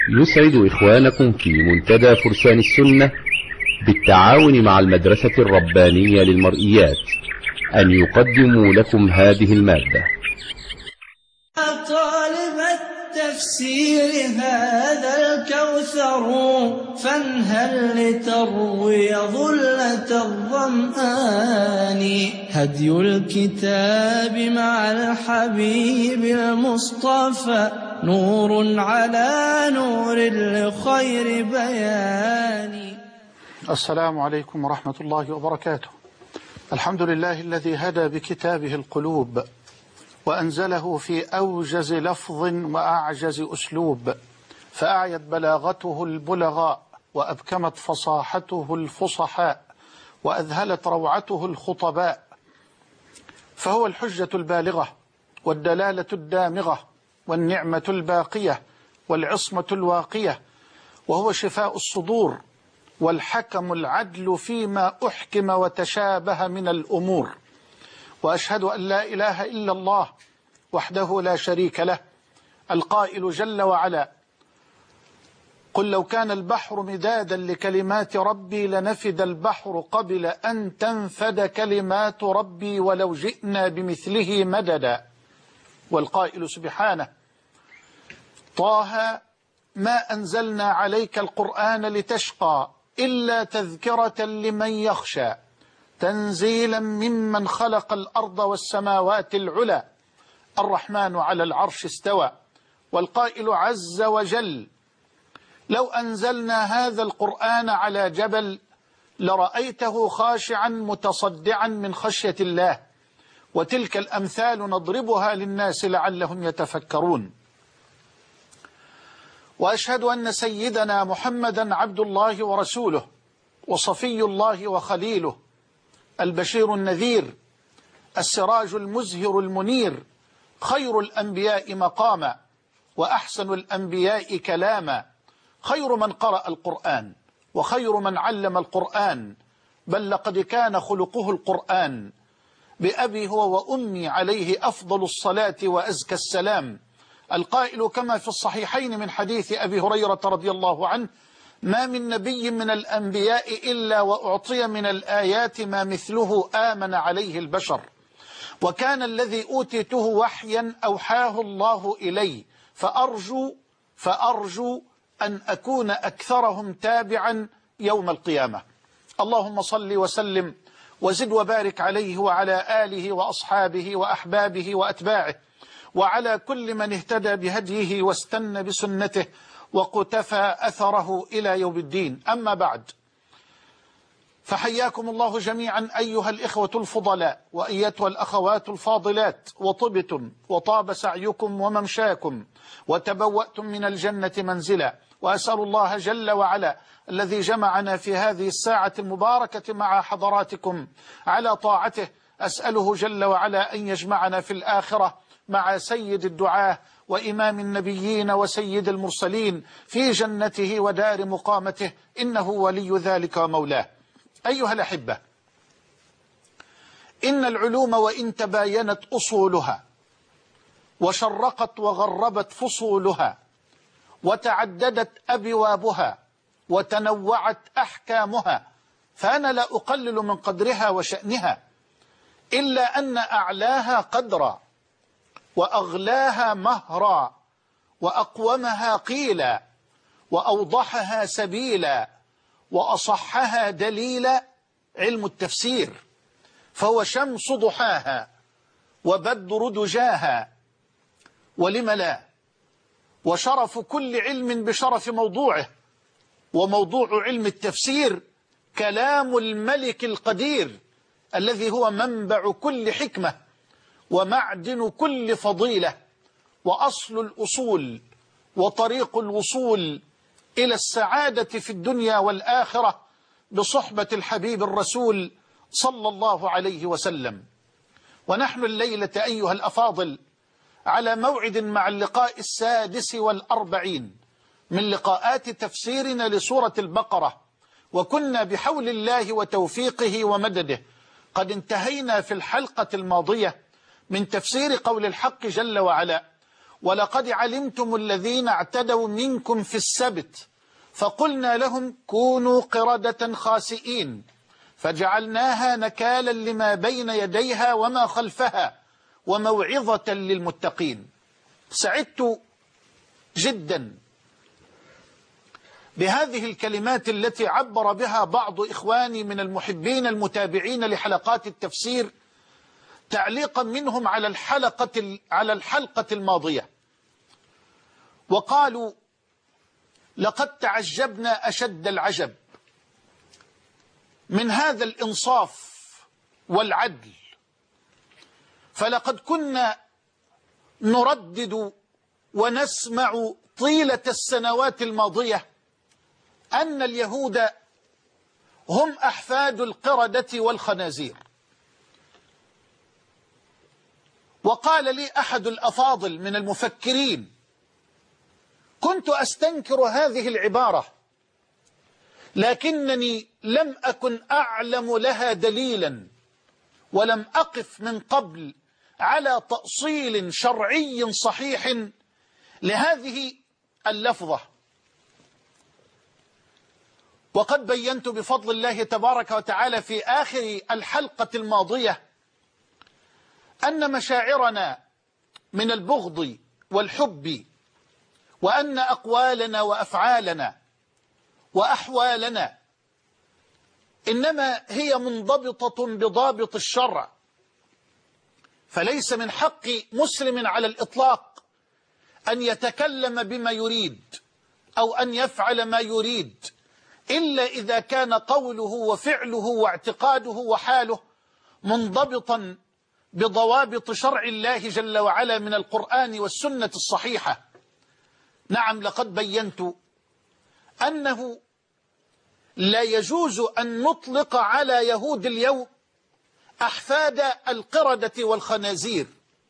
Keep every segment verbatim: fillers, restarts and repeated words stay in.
يسعد إخوانكم في منتدى فرسان السنة بالتعاون مع المدرسة الربانية للمرئيات أن يقدموا لكم هذه المادة. طالب التفسير هذا الكوثر فانهل لتروي ظلة الظمآن. هدي الكتاب مع الحبيب المصطفى نور على نور لخير بيان. السلام عليكم ورحمة الله وبركاته. الحمد لله الذي هدى بكتابه القلوب وأنزله في أوجز لفظ وأعجز أسلوب، فأعيت بلاغته البلغاء وأبكمت فصاحته الفصحاء وأذهلت روعته الخطباء، فهو الحجة البالغة والدلالة الدامغة والنعمة الباقية والعصمة الواقية، وهو شفاء الصدور والحكم العدل فيما أحكم وتشابه من الأمور. وأشهد أن لا إله إلا الله وحده لا شريك له، القائل جل وعلا: قل لو كان البحر مدادا لكلمات ربي لنفد البحر قبل أن تنفد كلمات ربي ولو جئنا بمثله مددا. والقائل سبحانه: طه ما أنزلنا عليك القرآن لتشقى إلا تذكرة لمن يخشى تنزيلا ممن خلق الأرض والسماوات العلى الرحمن على العرش استوى. والقائل عز وجل: لو أنزلنا هذا القرآن على جبل لرأيته خاشعا متصدعا من خشية الله. وتلك الأمثال نضربها للناس لعلهم يتفكرون. وأشهد أن سيدنا محمدا عبد الله ورسوله وصفي الله وخليله، البشير النذير، السراج المزهر المنير، خير الأنبياء مقاما وأحسن الأنبياء كلاما، خير من قرأ القرآن وخير من علم القرآن، بل لقد كان خلقه القرآن. بأبي هو وأمي عليه أفضل الصلاة وأزكى السلام. القائل كما في الصحيحين من حديث أبي هريرة رضي الله عنه: ما من نبي من الأنبياء إلا وأعطي من الآيات ما مثله آمن عليه البشر، وكان الذي أوتيته وحيا أوحاه الله إلي، فأرجو فأرجو أن أكون أكثرهم تابعا يوم القيامة. اللهم صل وسلم وزد وبارك عليه وعلى آله وأصحابه وأحبابه وأتباعه وعلى كل من اهتدى بهديه واستنى بسنته وقتفى أثره إلى يوم الدين. أما بعد، فحياكم الله جميعا أيها الإخوة الفضلاء وأيتها الأخوات الفاضلات، وطبتم وطاب سعيكم وممشاكم وتبوأتم من الجنة منزلا. وأسأل الله جل وعلا الذي جمعنا في هذه الساعة المباركة مع حضراتكم على طاعته، أسأله جل وعلا أن يجمعنا في الآخرة مع سيد الدعاة وإمام النبيين وسيد المرسلين في جنته ودار مقامته، إنه ولي ذلك ومولاه. أيها الأحبة، إن العلوم وإن تباينت أصولها وشرقت وغربت فصولها وتعددت أبوابها وتنوعت أحكامها، فأنا لا أقلل من قدرها وشأنها، إلا أن أعلاها قدرا وأغلاها مهرا وأقومها قيلا وأوضحها سبيلا وأصحها دليلا علم التفسير، فهو شمس ضحاها وبدر دجاها، ولم لا، وشرف كل علم بشرف موضوعه. وموضوع علم التفسير كلام الملك القدير الذي هو منبع كل حكمة ومعدن كل فضيلة وأصل الأصول وطريق الوصول إلى السعادة في الدنيا والآخرة بصحبة الحبيب الرسول صلى الله عليه وسلم. ونحن الليلة أيها الأفاضل على موعد مع اللقاء السادس والأربعين من لقاءات تفسيرنا لسورة البقرة، وكنا بحول الله وتوفيقه ومدده قد انتهينا في الحلقة الماضية من تفسير قول الحق جل وعلا: ولقد علمتم الذين اعتدوا منكم في السبت فقلنا لهم كونوا قردة خاسئين فجعلناها نكالا لما بين يديها وما خلفها وموعظة للمتقين. سعدت جدا بهذه الكلمات التي عبر بها بعض إخواني من المحبين المتابعين لحلقات التفسير تعليقا منهم على الحلقة على الحلقة الماضية، وقالوا: لقد تعجبنا أشد العجب من هذا الإنصاف والعدل، فلقد كنا نردد ونسمع طيلة السنوات الماضية أن اليهود هم أحفاد القردة والخنازير. وقال لي أحد الأفاضل من المفكرين: كنت أستنكر هذه العبارة لكنني لم أكن أعلم لها دليلا، ولم أقف من قبل على تأصيل شرعي صحيح لهذه اللفظة. وقد بينت بفضل الله تبارك وتعالى في آخر الحلقة الماضية أن مشاعرنا من البغض والحب، وأن أقوالنا وأفعالنا وأحوالنا إنما هي منضبطة بضابط الشرع، فليس من حق مسلم على الإطلاق أن يتكلم بما يريد أو أن يفعل ما يريد إلا إذا كان قوله وفعله واعتقاده وحاله منضبطا بضوابط شرع الله جل وعلا من القرآن والسنة الصحيحة. نعم، لقد بينت أنه لا يجوز أن نطلق على يهود اليوم أحفاد القردة والخنازير.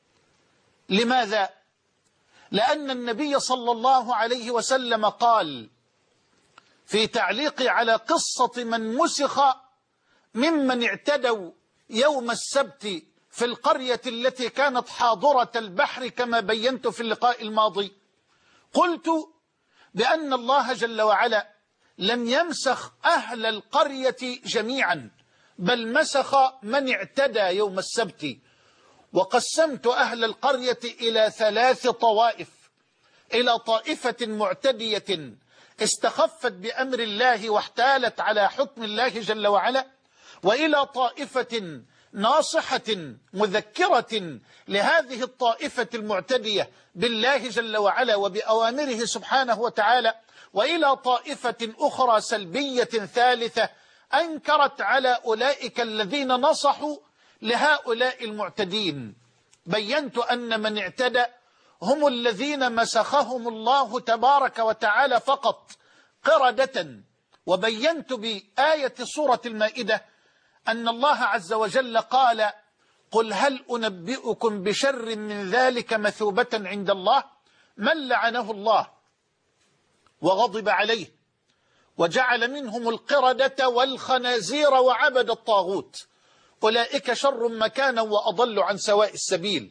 لماذا؟ لأن النبي صلى الله عليه وسلم قال في تعليق على قصة من مسخ ممن اعتدوا يوم السبت في القرية التي كانت حاضرة البحر كما بينت في اللقاء الماضي، قلت بأن الله جل وعلا لم يمسخ أهل القرية جميعا، بل مسخ من اعتدى يوم السبت. وقسمت أهل القرية إلى ثلاث طوائف: إلى طائفة معتدية استخفت بأمر الله واحتالت على حكم الله جل وعلا، وإلى طائفة ناصحة مذكرة لهذه الطائفة المعتدية بالله جل وعلا وبأوامره سبحانه وتعالى، وإلى طائفة أخرى سلبية ثالثة أنكرت على أولئك الذين نصحوا لهؤلاء المعتدين. بينت أن من اعتدى هم الذين مسخهم الله تبارك وتعالى فقط قردة. وبينت بآية سورة المائدة أن الله عز وجل قال: قل هل أنبئكم بشر من ذلك مثوبة عند الله من لعنه الله وغضب عليه وجعل منهم القردة والخنازير وعبد الطاغوت أولئك شر مكانا وأضل عن سواء السبيل.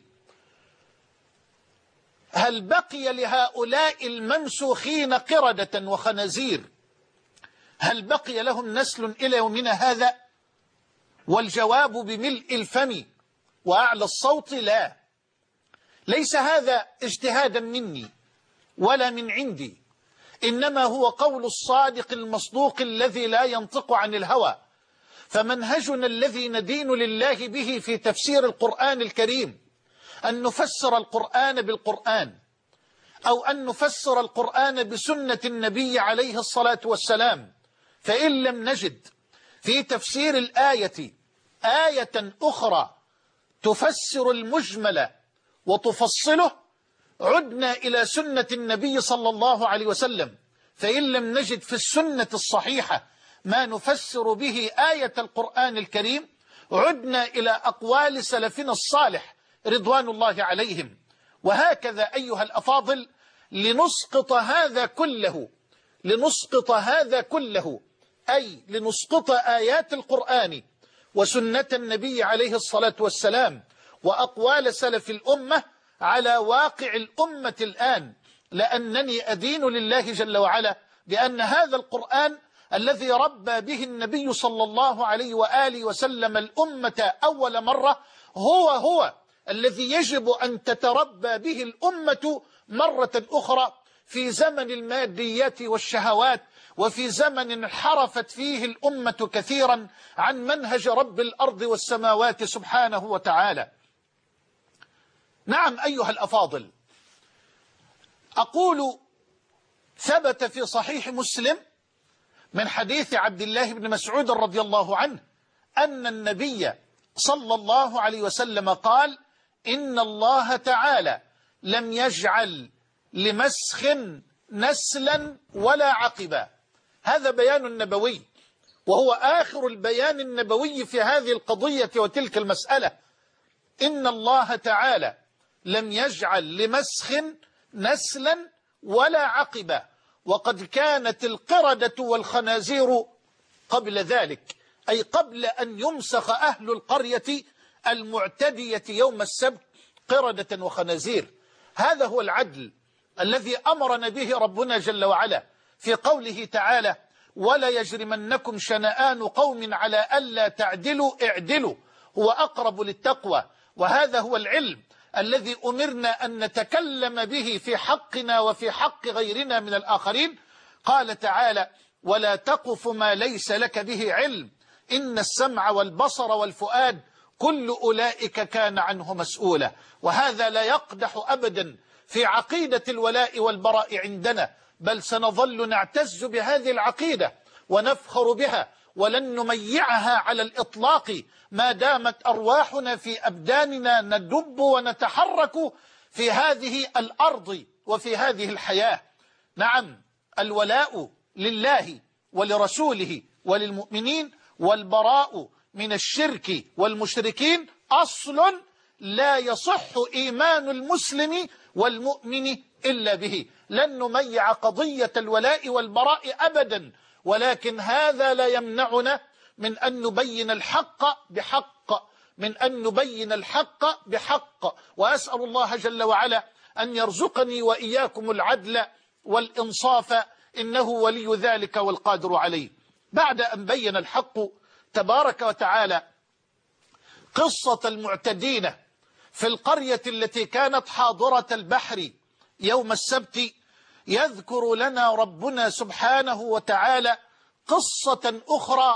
هل بقي لهؤلاء الممسوخين قردة وخنازير هل بقي لهم نسل إلى يومنا هذا؟ والجواب بملء الفم وأعلى الصوت: لا. ليس هذا اجتهادا مني ولا من عندي، إنما هو قول الصادق المصدوق الذي لا ينطق عن الهوى. فمنهجنا الذي ندين لله به في تفسير القرآن الكريم أن نفسر القرآن بالقرآن، أو أن نفسر القرآن بسنة النبي عليه الصلاة والسلام. فإن لم نجد في تفسير الآية آية أخرى تفسر المجمل وتفصله عدنا إلى سنة النبي صلى الله عليه وسلم. فإن لم نجد في السنة الصحيحة ما نفسر به آية القرآن الكريم عدنا إلى أقوال سلفنا الصالح رضوان الله عليهم. وهكذا أيها الأفاضل لنسقط هذا كله لنسقط هذا كله أي لنسقط آيات القرآن وسنة النبي عليه الصلاة والسلام وأقوال سلف الأمة على واقع الأمة الآن، لأنني أدين لله جل وعلا بأن هذا القرآن الذي ربى به النبي صلى الله عليه وآله وسلم الأمة أول مرة هو هو الذي يجب أن تتربى به الأمة مرة أخرى في زمن الماديات والشهوات، وفي زمن انحرفت فيه الأمة كثيرا عن منهج رب الأرض والسماوات سبحانه وتعالى. نعم أيها الأفاضل، أقول ثبت في صحيح مسلم من حديث عبد الله بن مسعود رضي الله عنه أن النبي صلى الله عليه وسلم قال: إن الله تعالى لم يجعل لمسخ نسلا ولا عقبا. هذا بيان نبوي، وهو آخر البيان النبوي في هذه القضية وتلك المسألة. إن الله تعالى لم يجعل لمسخ نسلا ولا عقبا، وقد كانت القردة والخنازير قبل ذلك، أي قبل أن يمسخ أهل القرية المعتدية يوم السبت قردة وخنازير. هذا هو العدل الذي أمرنا به ربنا جل وعلا في قوله تعالى: ولا يجرمنكم شنآن قوم على ألا تعدلوا اعدلوا هو أقرب للتقوى. وهذا هو العلم الذي أمرنا أن نتكلم به في حقنا وفي حق غيرنا من الآخرين. قال تعالى: ولا تقف ما ليس لك به علم إن السمع والبصر والفؤاد كل أولئك كان عنه مسؤولا. وهذا لا يقدح أبدا في عقيدة الولاء والبراء عندنا، بل سنظل نعتز بهذه العقيدة ونفخر بها ولن نميعها على الإطلاق ما دامت أرواحنا في أبداننا ندب ونتحرك في هذه الأرض وفي هذه الحياة. نعم، الولاء لله ولرسوله وللمؤمنين، والبراء من الشرك والمشركين أصل لا يصح إيمان المسلم والمؤمن إلا به. لن نميع قضية الولاء والبراء أبدا، ولكن هذا لا يمنعنا من أن نبين الحق بحق من أن نبين الحق بحق وأسأل الله جل وعلا أن يرزقني وإياكم العدل والإنصاف، إنه ولي ذلك والقادر عليه. بعد أن بين الحق تبارك وتعالى قصة المعتدين في القرية التي كانت حاضرة البحر يوم السبت، يذكر لنا ربنا سبحانه وتعالى قصة أخرى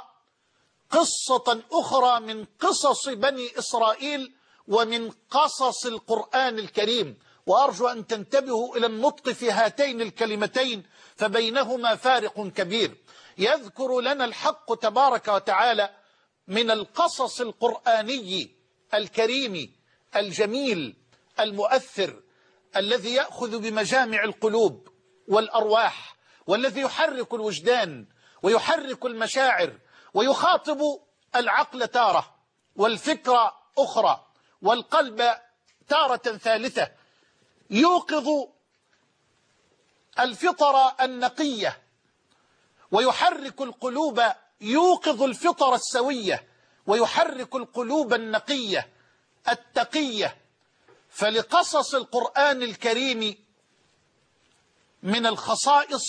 قصة أخرى من قصص بني إسرائيل ومن قصص القرآن الكريم. وأرجو أن تنتبهوا إلى النطق في هاتين الكلمتين فبينهما فارق كبير. يذكر لنا الحق تبارك وتعالى من القصص القرآني الكريم الجميل المؤثر الذي يأخذ بمجامع القلوب والأرواح، والذي يحرك الوجدان ويحرك المشاعر ويخاطب العقل تارة والفكرة أخرى والقلب تارة ثالثة، يوقظ الفطر النقية ويحرك القلوب، يوقظ الفطر السوية ويحرك القلوب النقية التقية. فلقصص القرآن الكريم من الخصائص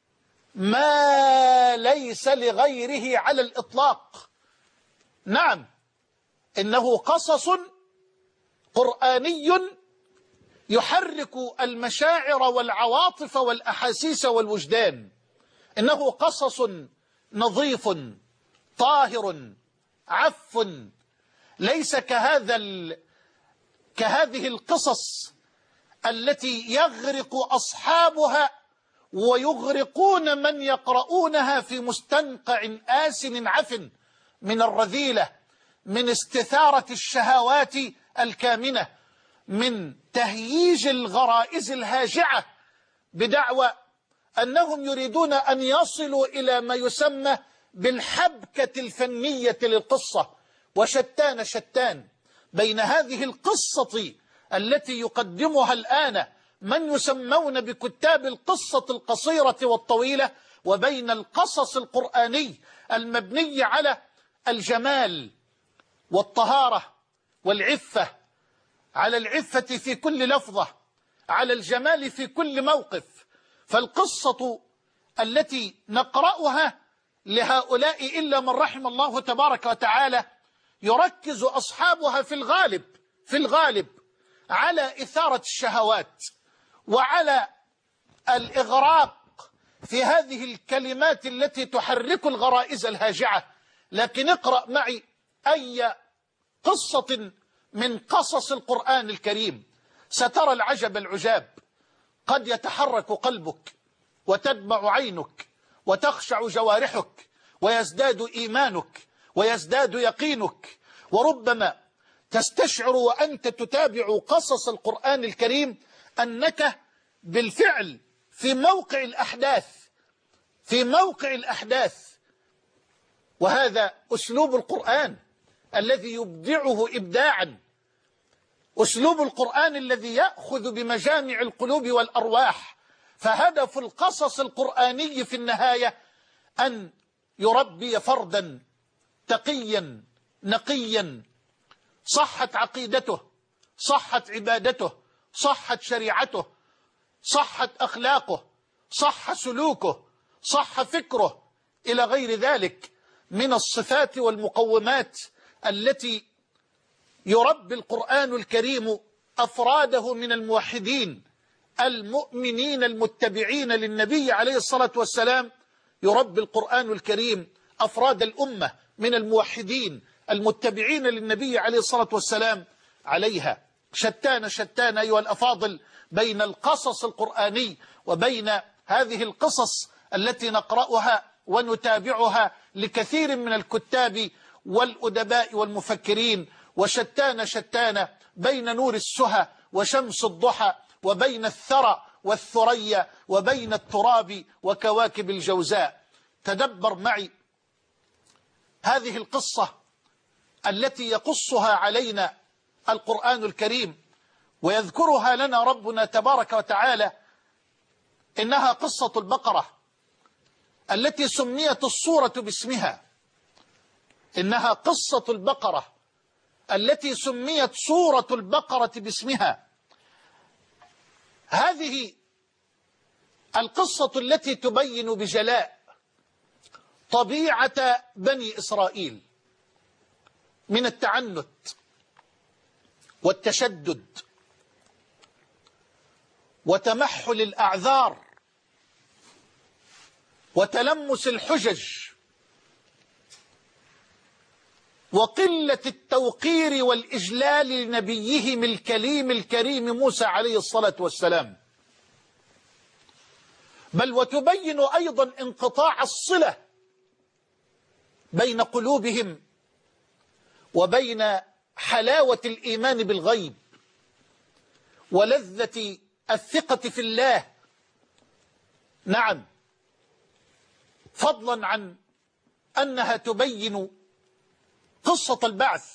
ما ليس لغيره على الإطلاق. نعم، إنه قصص قرآني يحرك المشاعر والعواطف والأحاسيس والوجدان. إنه قصص نظيف طاهر عف، ليس كهذا ال... كهذه القصص التي يغرق أصحابها ويغرقون من يقرؤونها في مستنقع آسن عفن من الرذيلة، من استثارة الشهوات الكامنة، من تهييج الغرائز الهاجعة بدعوى أنهم يريدون أن يصلوا إلى ما يسمى بالحبكة الفنية للقصة. وشتان شتان بين هذه القصة التي يقدمها الآن من يسمون بكتاب القصة القصيرة والطويلة، وبين القصص القرآني المبني على الجمال والطهارة والعفة على العفة في كل لفظة، على الجمال في كل موقف. فالقصة التي نقرأها لهؤلاء إلا من رحم الله تبارك وتعالى يركز أصحابها في الغالب في الغالب على إثارة الشهوات وعلى الإغراق في هذه الكلمات التي تحرك الغرائز الهاجعة. لكن اقرأ معي أي قصة من قصص القرآن الكريم سترى العجب العجاب. قد يتحرك قلبك وتدمع عينك وتخشع جوارحك ويزداد إيمانك ويزداد يقينك، وربما تستشعر وأنت تتابع قصص القرآن الكريم أنك بالفعل في موقع الأحداث في موقع الأحداث وهذا أسلوب القرآن الذي يبدعه إبداعا، أسلوب القرآن الذي يأخذ بمجامع القلوب والأرواح. فهدف القصص القرآني في النهاية أن يربي فردا تقيا نقيا صحت عقيدته، صحت عبادته، صحت شريعته، صحت أخلاقه، صح سلوكه، صح فكره، إلى غير ذلك من الصفات والمقومات التي يربي القرآن الكريم أفراده من الموحدين المؤمنين المتبعين للنبي عليه الصلاة والسلام. يربي القرآن الكريم أفراد الأمة من الموحدين المتبعين للنبي عليه الصلاة والسلام عليها. شتان شتان أيها الأفاضل بين القصص القرآني وبين هذه القصص التي نقرأها ونتابعها لكثير من الكتاب والأدباء والمفكرين، وشتان شتان بين نور السهى وشمس الضحى وبين الثرى والثريا وبين التراب وكواكب الجوزاء. تدبر معي هذه القصة التي يقصها علينا القرآن الكريم ويذكرها لنا ربنا تبارك وتعالى. إنها قصة البقرة التي سميت السورة باسمها. إنها قصة البقرة التي سميت سورة البقرة باسمها. هذه القصة التي تبين بجلاء طبيعة بني إسرائيل من التعنت والتشدد وتمحل الأعذار وتلمس الحجج وقلة التوقير والإجلال لنبيهم الكليم الكريم موسى عليه الصلاة والسلام. بل وتبين أيضا انقطاع الصلة بين قلوبهم وبين حلاوة الإيمان بالغيب ولذة الثقة في الله. نعم، فضلا عن أنها تبين قصة البعث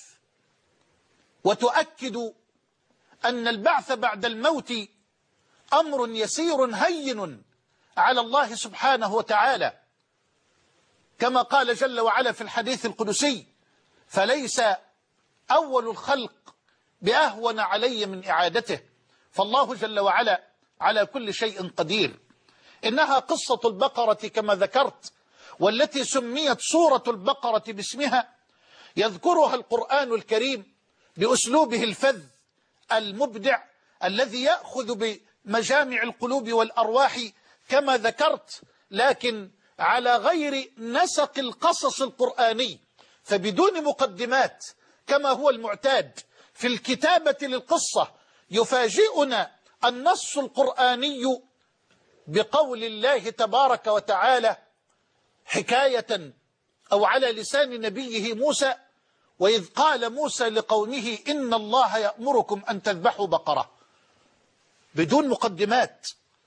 وتؤكد أن البعث بعد الموت أمر يسير هين على الله سبحانه وتعالى، كما قال جل وعلا في الحديث القدسي: فليس أول الخلق بأهون علي من إعادته. فالله جل وعلا على كل شيء قدير. إنها قصة البقرة كما ذكرت، والتي سميت سورة البقرة باسمها، يذكرها القرآن الكريم بأسلوبه الفذ المبدع الذي يأخذ بمجامع القلوب والأرواح كما ذكرت، لكن على غير نسق القصص القرآني، فبدون مقدمات كما هو المعتاد في الكتابة للقصة. يفاجئنا النص القرآني بقول الله تبارك وتعالى حكاية أو على لسان نبيه موسى: وإذ قال موسى لقومه إن الله يأمركم أن تذبحوا بقرة. بدون مقدمات،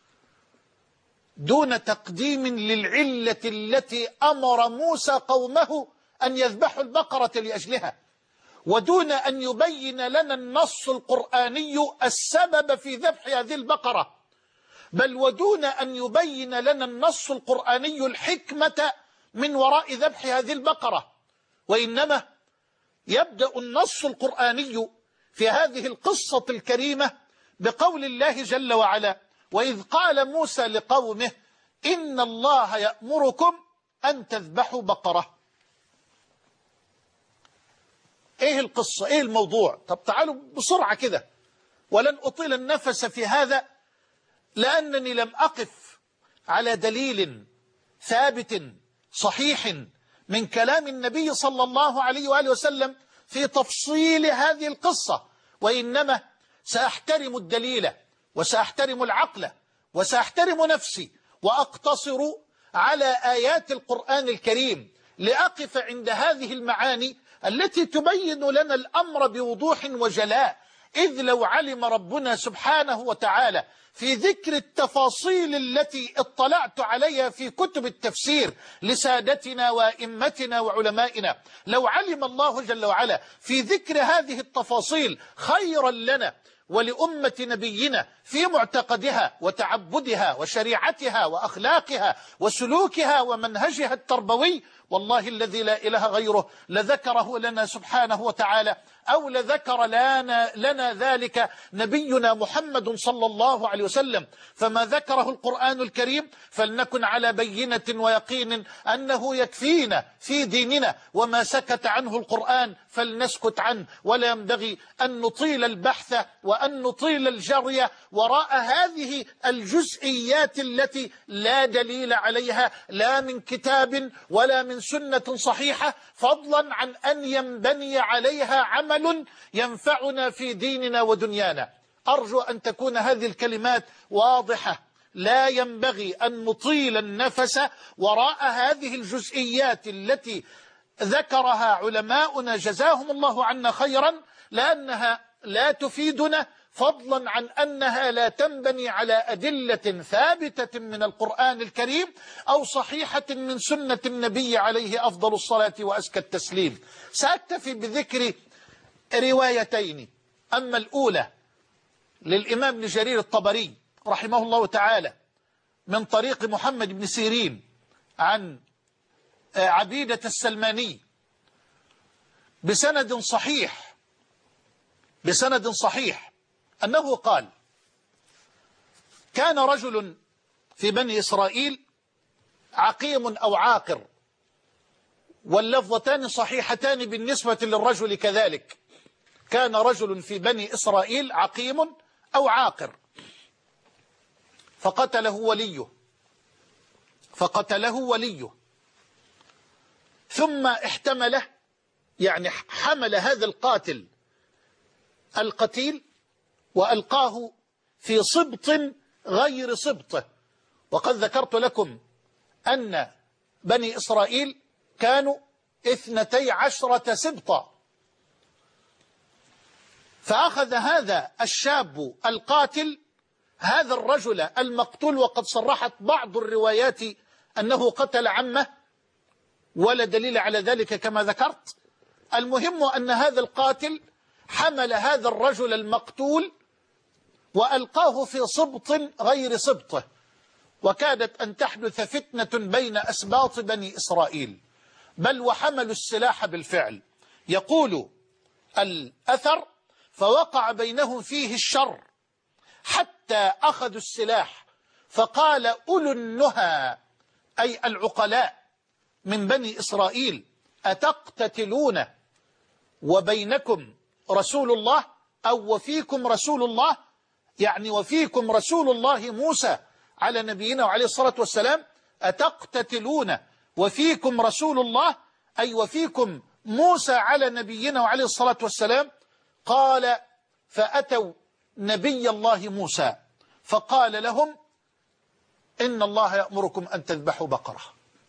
دون تقديم للعلة التي أمر موسى قومه أن يذبحوا البقرة لأجلها، ودون أن يبين لنا النص القرآني السبب في ذبح هذه البقرة، بل ودون أن يبين لنا النص القرآني الحكمة من وراء ذبح هذه البقرة. وإنما يبدأ النص القرآني في هذه القصة الكريمة بقول الله جل وعلا: وإذ قال موسى لقومه إن الله يأمركم أن تذبحوا بقرة. إيه القصة؟ إيه الموضوع؟ طب تعالوا بسرعة كده، ولن أطيل النفس في هذا لأنني لم أقف على دليل ثابت صحيح من كلام النبي صلى الله عليه وآله وسلم في تفصيل هذه القصة، وإنما سأحترم الدليل وسأحترم العقل وسأحترم نفسي وأقتصر على آيات القرآن الكريم لأقف عند هذه المعاني التي تبين لنا الأمر بوضوح وجلاء. إذ لو علم ربنا سبحانه وتعالى في ذكر التفاصيل التي اطلعت عليها في كتب التفسير لسادتنا وإمتنا وعلمائنا، لو علم الله جل وعلا في ذكر هذه التفاصيل خيرا لنا ولأمة نبينا في معتقدها وتعبدها وشريعتها وأخلاقها وسلوكها ومنهجها التربوي، والله الذي لا إله غيره لذكره لنا سبحانه وتعالى، أو لذكر لنا, لنا ذلك نبينا محمد صلى الله عليه وسلم. فما ذكره القرآن الكريم فلنكن على بينة ويقين أنه يكفينا في ديننا، وما سكت عنه القرآن فلنسكت عنه، ولا ينبغي أن نطيل البحث وأن نطيل الجري وراء هذه الجزئيات التي لا دليل عليها لا من كتاب ولا من سنة صحيحة، فضلا عن أن ينبني عليها عمل ينفعنا في ديننا ودنيانا. أرجو أن تكون هذه الكلمات واضحة. لا ينبغي أن نطيل النفس وراء هذه الجزئيات التي ذكرها علماؤنا جزاهم الله عنا خيرا، لأنها لا تفيدنا، فضلا عن أنها لا تنبني على أدلة ثابتة من القرآن الكريم أو صحيحة من سنة النبي عليه أفضل الصلاة وأزكى التسليم. سأكتفي بذكر روايتين. أما الأولى للإمام ابن جرير الطبري رحمه الله تعالى من طريق محمد بن سيرين عن عبيدة السلماني بسند صحيح بسند صحيح أنه قال: كان رجل في بني إسرائيل عقيم أو عاقر، واللفظتان صحيحتان بالنسبة للرجل كذلك. كان رجل في بني إسرائيل عقيم أو عاقر، فقتله وليه فقتله وليه ثم احتمله، يعني حمل هذا القاتل القتيل وألقاه في سبط غير سبطه. وقد ذكرت لكم أن بني إسرائيل كانوا اثنتي عشرة سبطا، فأخذ هذا الشاب القاتل هذا الرجل المقتول، وقد صرحت بعض الروايات أنه قتل عمه ولا دليل على ذلك كما ذكرت. المهم أن هذا القاتل حمل هذا الرجل المقتول وألقاه في سبط غير سبطه، وكادت أن تحدث فتنة بين أسباط بني إسرائيل، بل وحملوا السلاح بالفعل. يقول الأثر: فوقع بينهم فيه الشر حتى أخذوا السلاح، فقال أولو النهى أي العقلاء من بني إسرائيل: أتقتتلون وبينكم رسول الله، أو وفيكم رسول الله، يعني وفيكم رسول الله موسى على نبينا وعليه الصلاة والسلام. أتقتتلون وفيكم رسول الله أي وفيكم موسى على نبينا وعليه الصلاة والسلام. قال: فأتوا نبي الله موسى فقال لهم: إن الله يأمركم أن تذبحوا بقرة.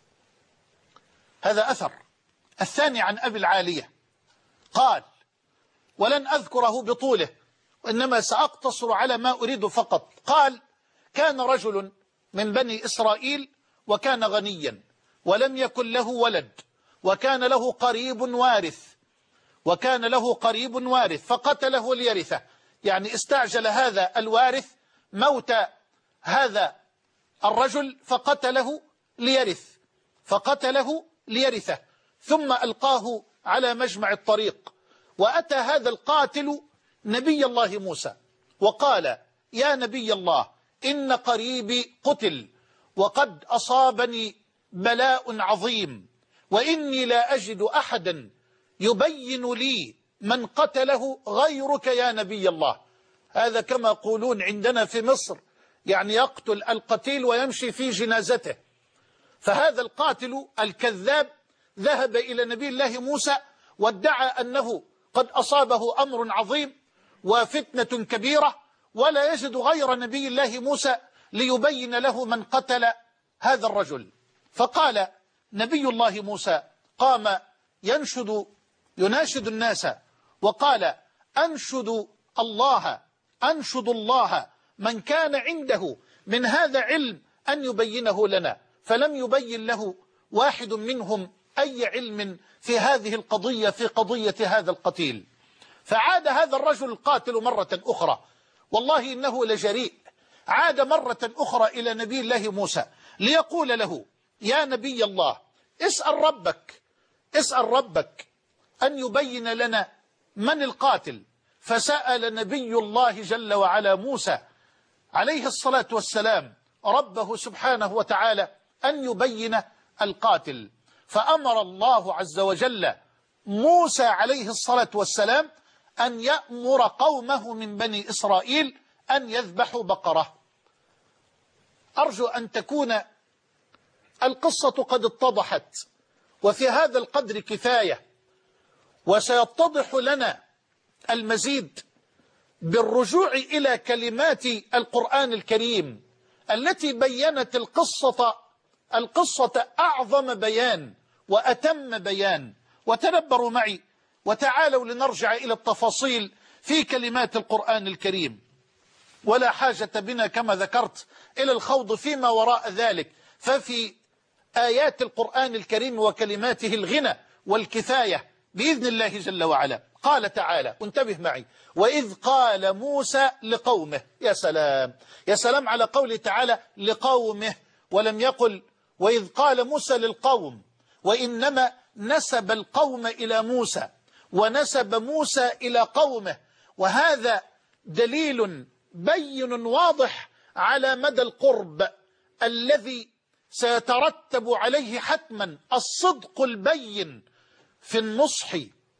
هذا أثر. الثاني عن أبي العالية قال، ولن أذكره بطوله وإنما سأقتصر على ما أريد فقط. قال: كان رجل من بني إسرائيل وكان غنيا ولم يكن له ولد، وكان له قريب وارث وكان له قريب وارث فقتله ليرثه، يعني استعجل هذا الوارث موت هذا الرجل فقتله ليرث فقتله ليرثه ثم ألقاه على مجمع الطريق. وأتى هذا القاتل نبي الله موسى وقال: يا نبي الله، إن قريبي قتل وقد أصابني بلاء عظيم، وإني لا أجد أحدا يبين لي من قتله غيرك يا نبي الله. هذا كما يقولون عندنا في مصر، يعني يقتل القتيل ويمشي في جنازته. فهذا القاتل الكذاب ذهب إلى نبي الله موسى وادعى أنه قد أصابه أمر عظيم وفتنة كبيرة، ولا يجد غير نبي الله موسى ليبين له من قتل هذا الرجل. فقال نبي الله موسى، قام ينشد يناشد الناس وقال: أنشد الله أنشد الله من كان عنده من هذا علم أن يبينه لنا. فلم يبين له واحد منهم أي علم في هذه القضية، في قضية هذا القتيل. فعاد هذا الرجل القاتل مرة أخرى، والله إنه لجريء، عاد مرة أخرى إلى نبي الله موسى ليقول له: يا نبي الله، اسأل ربك اسأل ربك أن يبين لنا من القاتل. فسأل نبي الله جل وعلا موسى عليه الصلاة والسلام ربه سبحانه وتعالى أن يبين القاتل. فأمر الله عز وجل موسى عليه الصلاة والسلام أن يأمر قومه من بني إسرائيل أن يذبحوا بقرة. أرجو أن تكون القصة قد اتضحت، وفي هذا القدر كفاية، وسيتضح لنا المزيد بالرجوع إلى كلمات القرآن الكريم التي بيّنت القصة القصة أعظم بيان وأتم بيان. وتدبروا معي وتعالوا لنرجع إلى التفاصيل في كلمات القرآن الكريم. ولا حاجة بنا كما ذكرت إلى الخوض فيما وراء ذلك، ففي آيات القرآن الكريم وكلماته الغنى والكفاية بإذن الله جل وعلا. قال تعالى، وانتبه معي: وإذ قال موسى لقومه. يا سلام يا سلام على قوله تعالى لقومه، ولم يقل وإذ قال موسى للقوم، وإنما نسب القوم إلى موسى ونسب موسى إلى قومه. وهذا دليل بين واضح على مدى القرب الذي سيترتب عليه حتما الصدق البين في النصح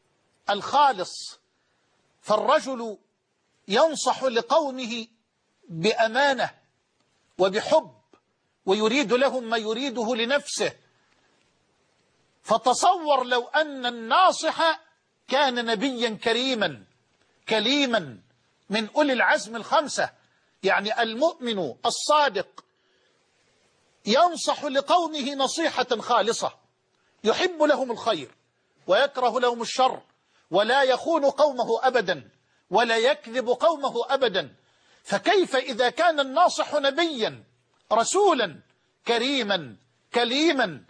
الخالص. فالرجل ينصح لقومه بأمانة وبحب، ويريد لهم ما يريده لنفسه. فتصور لو أن الناصح كان نبيا كريما كليما من أولي العزم الخمسة، يعني المؤمن الصادق ينصح لقومه نصيحة خالصة، يحب لهم الخير ويكره لهم الشر، ولا يخون قومه أبدا ولا يكذب قومه أبدا. فكيف إذا كان الناصح نبيا رسولا كريما كليما؟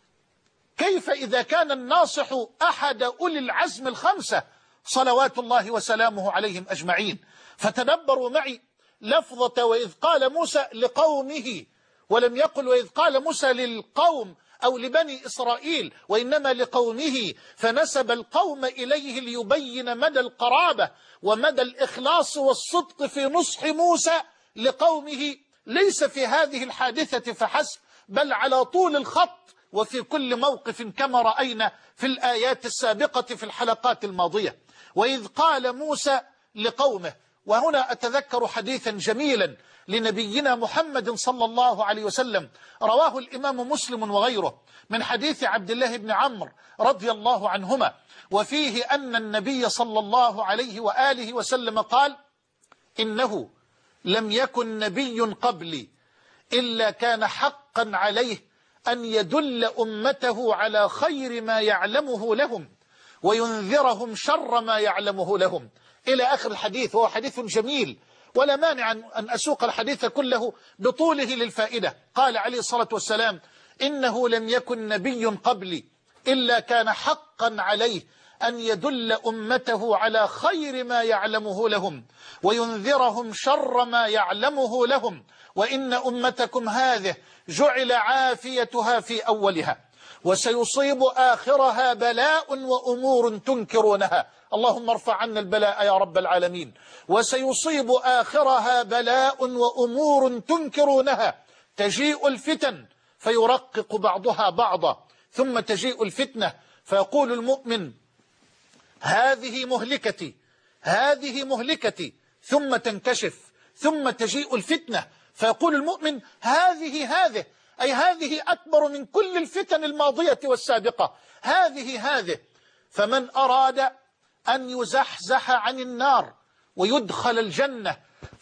كيف إذا كان الناصح أحد أولي العزم الخمسة صلوات الله وسلامه عليهم أجمعين؟ فتدبروا معي لفظة وإذ قال موسى لقومه، ولم يقل وإذ قال موسى للقوم أو لبني إسرائيل، وإنما لقومه، فنسب القوم إليه ليبين مدى القرابة ومدى الإخلاص والصدق في نصح موسى لقومه، ليس في هذه الحادثة فحسب، بل على طول الخط وفي كل موقف كما رأينا في الآيات السابقة في الحلقات الماضية. وإذ قال موسى لقومه، وهنا أتذكر حديثا جميلا لنبينا محمد صلى الله عليه وسلم رواه الإمام مسلم وغيره من حديث عبد الله بن عمرو رضي الله عنهما، وفيه أن النبي صلى الله عليه وآله وسلم قال: إنه لم يكن نبي قبلي إلا كان حقا عليه أن يدل أمته على خير ما يعلمه لهم وينذرهم شر ما يعلمه لهم، إلى آخر الحديث. وهو حديث جميل ولا مانع أن أسوق الحديث كله بطوله للفائدة. قال عليه الصلاة والسلام: إنه لم يكن نبي قبلي إلا كان حقا عليه أن يدل أمته على خير ما يعلمه لهم وينذرهم شر ما يعلمه لهم، وإن أمتكم هذه جعل عافيتها في أولها وسيصيب آخرها بلاء وأمور تنكرونها. اللهم ارفع عنا البلاء يا رب العالمين. وسيصيب آخرها بلاء وأمور تنكرونها، تجيء الفتن فيرقق بعضها بعضا، ثم تجيء الفتنة فيقول المؤمن هذه مهلكتي هذه مهلكتي، ثم تنكشف، ثم تجيء الفتنة فيقول المؤمن هذه هذه أي هذه أكبر من كل الفتن الماضية والسابقة، هذه هذه. فمن أراد أن يزحزح عن النار ويدخل الجنة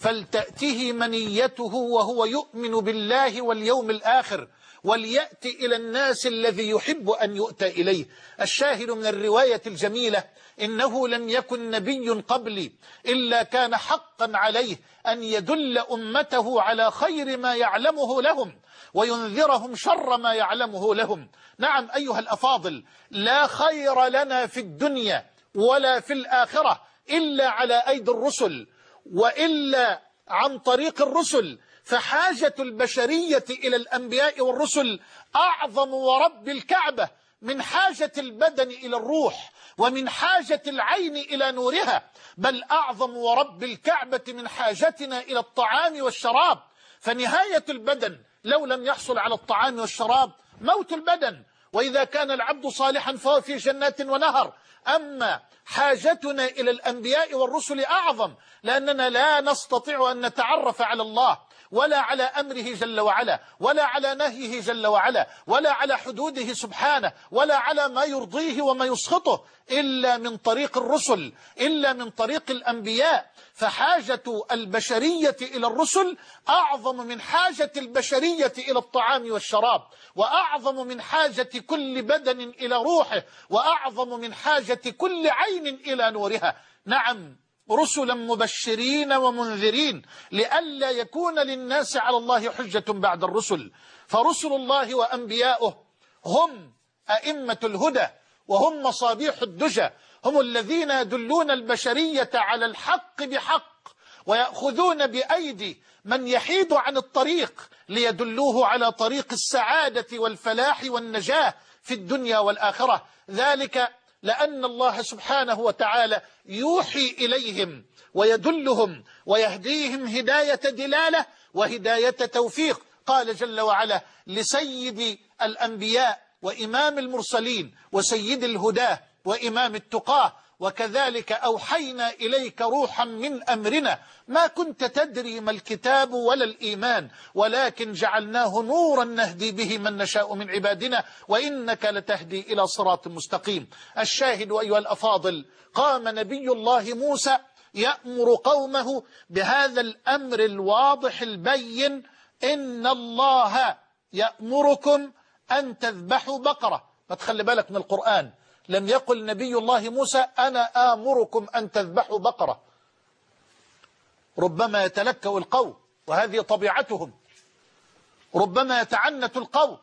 فلتأته منيته وهو يؤمن بالله واليوم الآخر، وليأتي إلى الناس الذي يحب أن يؤتى إليه. الشاهد من الرواية الجميلة إنه لم يكن نبي قبلي إلا كان حقا عليه أن يدل أمته على خير ما يعلمه لهم وينذرهم شر ما يعلمه لهم. نعم أيها الأفاضل، لا خير لنا في الدنيا ولا في الآخرة إلا على أيدي الرسل، وإلا عن طريق الرسل، فحاجة البشرية إلى الأنبياء والرسل أعظم ورب الكعبة من حاجة البدن إلى الروح، ومن حاجة العين إلى نورها، بل أعظم ورب الكعبة من حاجتنا إلى الطعام والشراب. فنهاية البدن لو لم يحصل على الطعام والشراب موت البدن، وإذا كان العبد صالحا فهو في جنات ونهر. أما حاجتنا إلى الأنبياء والرسل أعظم، لأننا لا نستطيع أن نتعرف على الله ولا على أمره جل وعلا، ولا على نهيه جل وعلا، ولا على حدوده سبحانه، ولا على ما يرضيه وما يسخطه إلا من طريق الرسل، إلا من طريق الأنبياء. فحاجة البشرية إلى الرسل أعظم من حاجة البشرية إلى الطعام والشراب، وأعظم من حاجة كل بدن إلى روحه، وأعظم من حاجة كل عين إلى نورها. نعم، رسلا مبشرين ومنذرين لئلا يكون للناس على الله حجة بعد الرسل. فرسل الله وأنبياؤه هم أئمة الهدى، وهم مصابيح الدجى، هم الذين يدلون البشرية على الحق بحق، ويأخذون بأيدي من يحيد عن الطريق ليدلوه على طريق السعادة والفلاح والنجاة في الدنيا والآخرة. ذلك لأن الله سبحانه وتعالى يوحي إليهم ويدلهم ويهديهم هداية دلالة وهداية توفيق. قال جل وعلا لسيد الأنبياء وإمام المرسلين وسيد الهداه وإمام التقاه: وكذلك أوحينا إليك روحا من أمرنا ما كنت تدري ما الكتاب ولا الإيمان ولكن جعلناه نورا نهدي به من نشاء من عبادنا وإنك لتهدي إلى صراط مستقيم. الشاهد أيها الأفاضل، قام نبي الله موسى يأمر قومه بهذا الأمر الواضح البين: إن الله يأمركم أن تذبحوا بقرة. ما تخلي بالك من القرآن، لم يقل نبي الله موسى أنا آمركم أن تذبحوا بقرة. ربما يتلكأ القوم، وهذه طبيعتهم، ربما يتعنت القوم،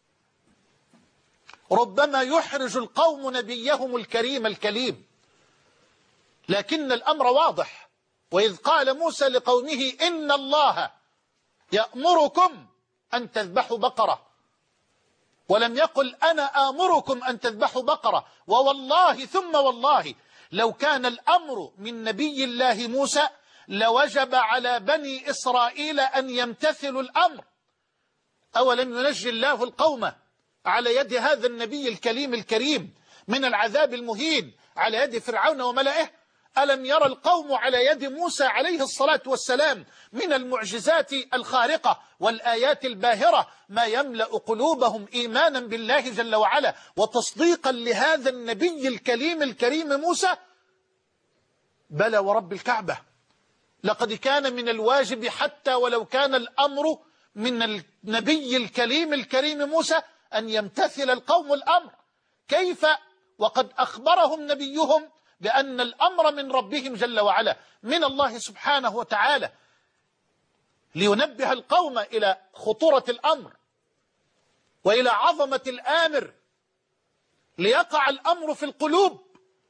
ربما يحرج القوم نبيهم الكريم الكليم، لكن الأمر واضح. وإذ قال موسى لقومه إن الله يأمركم أن تذبحوا بقرة، ولم يقل أنا آمركم أن تذبحوا بقرة. ووالله ثم والله لو كان الأمر من نبي الله موسى لوجب على بني إسرائيل أن يمتثلوا الأمر. أولم ينجي الله القوم على يد هذا النبي الكليم الكريم من العذاب المهين على يد فرعون وملئه؟ ألم يرى القوم على يد موسى عليه الصلاة والسلام من المعجزات الخارقة والآيات الباهرة ما يملأ قلوبهم إيمانا بالله جل وعلا وتصديقا لهذا النبي الكليم الكريم موسى؟ بلى ورب الكعبة، لقد كان من الواجب حتى ولو كان الأمر من النبي الكليم الكريم موسى أن يمتثل القوم الأمر. كيف وقد أخبرهم نبيهم بأن الأمر من ربهم جل وعلا من الله سبحانه وتعالى، لينبه القوم إلى خطورة الأمر وإلى عظمة الآمر، ليقع الأمر في القلوب،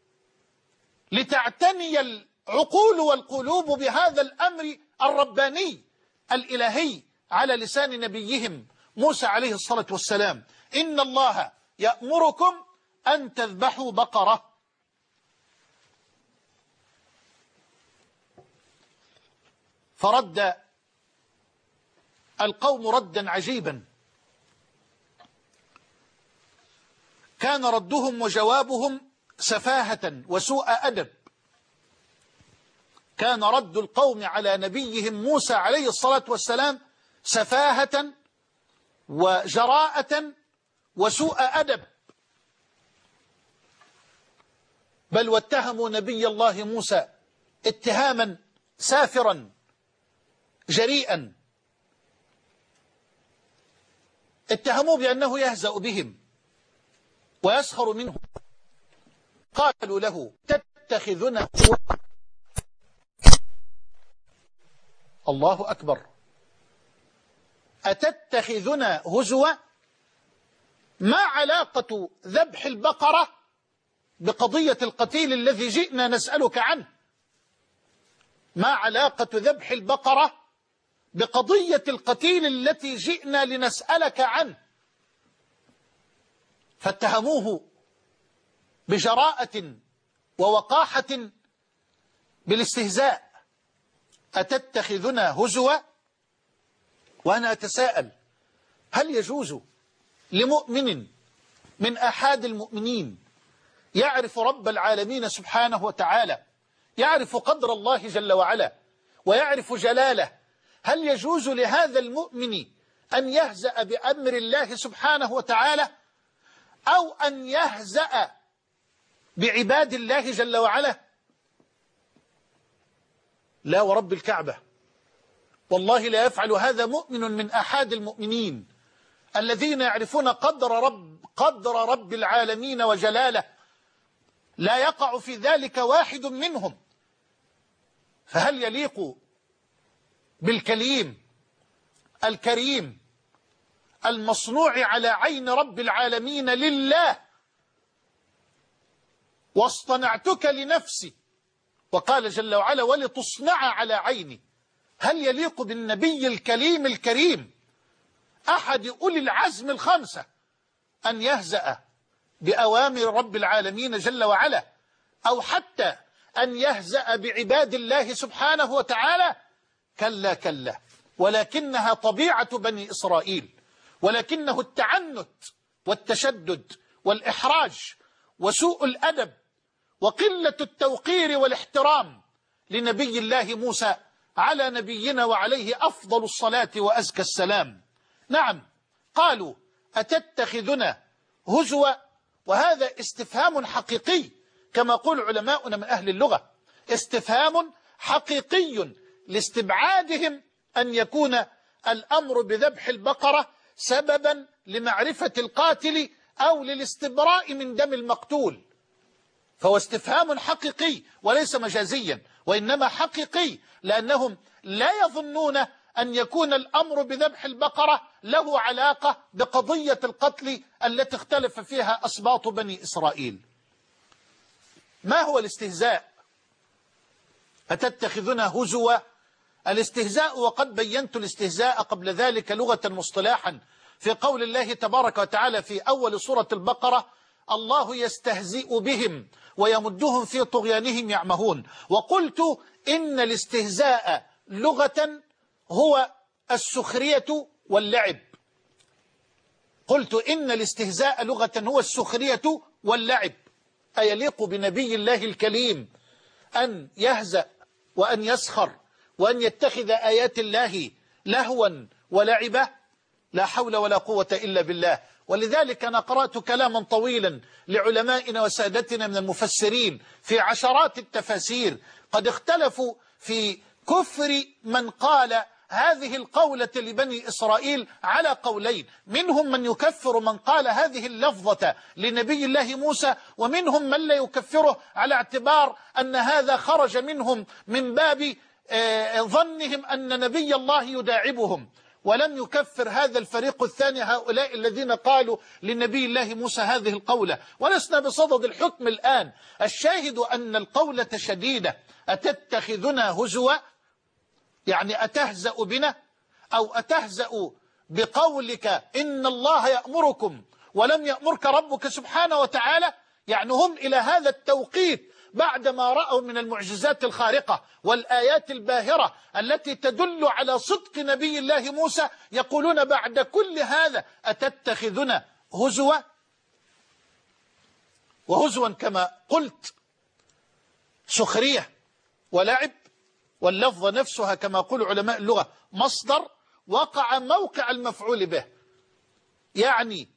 لتعتني العقول والقلوب بهذا الأمر الرباني الإلهي على لسان نبيهم موسى عليه الصلاة والسلام: إن الله يأمركم أن تذبحوا بقرة. فرد القوم ردا عجيبا، كان ردهم وجوابهم سفاهة وسوء أدب. كان رد القوم على نبيهم موسى عليه الصلاة والسلام سفاهة وجراءة وسوء أدب، بل واتهموا نبي الله موسى اتهاما سافرا جريئا. اتهموه بأنه يهزأ بهم ويسخر منهم. قالوا له تتخذنا الله أكبر أتتخذنا هزوا؟ ما علاقة ذبح البقرة بقضية القتيل الذي جئنا نسألك عنه؟ ما علاقة ذبح البقرة بقضية القتيل التي جئنا لنسألك عنه؟ فاتهموه بجراءة ووقاحة بالاستهزاء. أتتخذنا هزوا؟ وأنا أتساءل، هل يجوز لمؤمن من أحد المؤمنين يعرف رب العالمين سبحانه وتعالى، يعرف قدر الله جل وعلا ويعرف جلاله، هل يجوز لهذا المؤمن أن يهزأ بأمر الله سبحانه وتعالى أو أن يهزأ بعباد الله جل وعلا؟ لا ورب الكعبة، والله لا يفعل هذا مؤمن من أحد المؤمنين الذين يعرفون قدر رب قدر رب العالمين وجلاله، لا يقع في ذلك واحد منهم. فهل يليق بالكليم الكريم المصنوع على عين رب العالمين لله واصطنعتك لنفسي، وقال جل وعلا ولتصنع على عيني، هل يليق بالنبي الكليم الكريم أحد أولي العزم الخمسة أن يهزأ بأوامر رب العالمين جل وعلا، أو حتى أن يهزأ بعباد الله سبحانه وتعالى؟ كلا كلا، ولكنها طبيعة بني إسرائيل، ولكنه التعنت والتشدد والإحراج وسوء الأدب وقلة التوقير والاحترام لنبي الله موسى على نبينا وعليه أفضل الصلاة وأزكى السلام. نعم، قالوا أتتخذنا هزوا، وهذا استفهام حقيقي كما قول علماؤنا من أهل اللغة، استفهام حقيقي لاستبعادهم أن يكون الأمر بذبح البقرة سببا لمعرفة القاتل أو للاستبراء من دم المقتول، فهو استفهام حقيقي وليس مجازيا، وإنما حقيقي، لأنهم لا يظنون أن يكون الأمر بذبح البقرة له علاقة بقضية القتل التي اختلف فيها أسباط بني إسرائيل. ما هو الاستهزاء؟ أتتخذنا هزوا؟ الاستهزاء، وقد بينت الاستهزاء قبل ذلك لغة مصطلاحا في قول الله تبارك وتعالى في أول سورة البقرة: الله يستهزئ بهم ويمدهم في طغيانهم يعمهون. وقلت إن الاستهزاء لغة هو السخرية واللعب. قلت إن الاستهزاء لغة هو السخرية واللعب. أيليق بنبي الله الكريم أن يهزأ وأن يسخر وأن يتخذ آيات الله لهوا ولعبة؟ لا حول ولا قوة إلا بالله. ولذلك أنا قرأت كلاما طويلا لعلمائنا وسادتنا من المفسرين في عشرات التفاسير، قد اختلفوا في كفر من قال هذه القولة لبني إسرائيل على قولين، منهم من يكفر من قال هذه اللفظة لنبي الله موسى، ومنهم من لا يكفره على اعتبار أن هذا خرج منهم من باب ظنهم أن نبي الله يداعبهم، ولم يكفر هذا الفريق الثاني هؤلاء الذين قالوا لنبي الله موسى هذه القولة. ولسنا بصدد الحكم الآن، الشاهد أن القولة شديدة. أتتخذنا هزوا، يعني أتهزأ بنا، أو أتهزأ بقولك إن الله يأمركم ولم يأمرك ربك سبحانه وتعالى، يعني هم إلى هذا التوقيت بعدما رأوا من المعجزات الخارقة والآيات الباهرة التي تدل على صدق نبي الله موسى يقولون بعد كل هذا أتتخذنا هزوا؟ وهزوا كما قلت سخرية ولعب، واللفظ نفسها كما يقول علماء اللغة مصدر وقع موقع المفعول به، يعني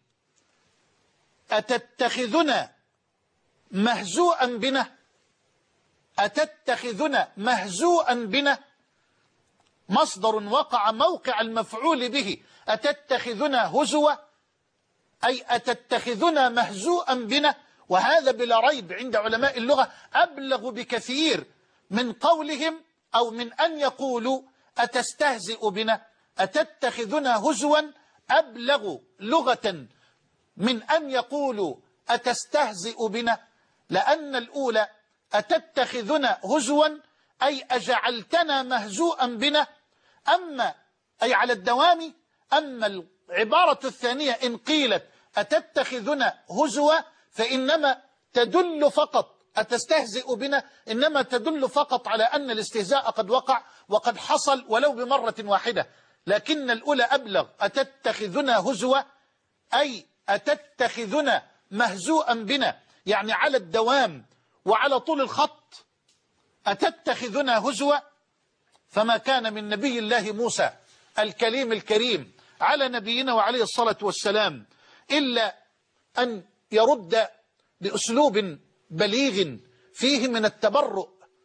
أتتخذنا مهزوءا بنا، أتتخذنا مهزوءا بنا، مصدر وقع موقع المفعول به، أتتخذنا هزوا أي أتتخذنا مهزوءا بنا. وهذا بلا ريب عند علماء اللغة أبلغ بكثير من قولهم أو من أن يقولوا أتستهزئ بنا. أتتخذنا هزوا أبلغ لغة من أن يقولوا أتستهزئ بنا، لأن الأولى أتتخذنا هزوا أي أجعلتنا مهزوءا بنا، أما أي على الدوام. أما العبارة الثانية إن قيلت أتتخذنا هزوا فإنما تدل فقط، أتستهزئ بنا إنما تدل فقط على أن الاستهزاء قد وقع وقد حصل ولو بمرة واحدة، لكن الأولى أبلغ. أتتخذنا هزوا أي أتتخذنا مهزوءا بنا، يعني على الدوام وعلى طول الخط. أتتخذنا هزوا، فما كان من نبي الله موسى الكليم الكريم على نبينا وعليه الصلاة والسلام إلا أن يرد بأسلوب بليغ فيه من التبرؤ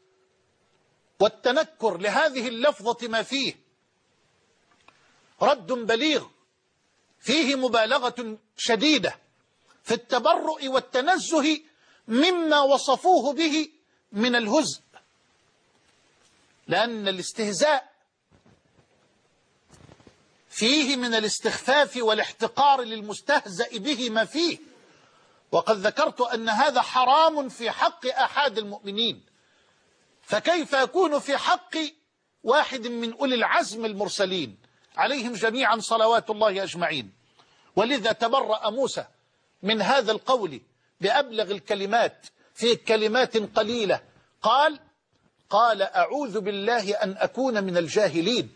والتنكر لهذه اللفظة ما فيه، رد بليغ فيه مبالغة شديدة في التبرؤ والتنزه مما وصفوه به من الهزء، لأن الاستهزاء فيه من الاستخفاف والاحتقار للمستهزأ به ما فيه، وقد ذكرت أن هذا حرام في حق أحد المؤمنين، فكيف يكون في حق واحد من أولي العزم المرسلين عليهم جميعا صلوات الله أجمعين. ولذا تبرأ موسى من هذا القول بأبلغ الكلمات في كلمات قليلة. قال قال أعوذ بالله أن أكون من الجاهلين.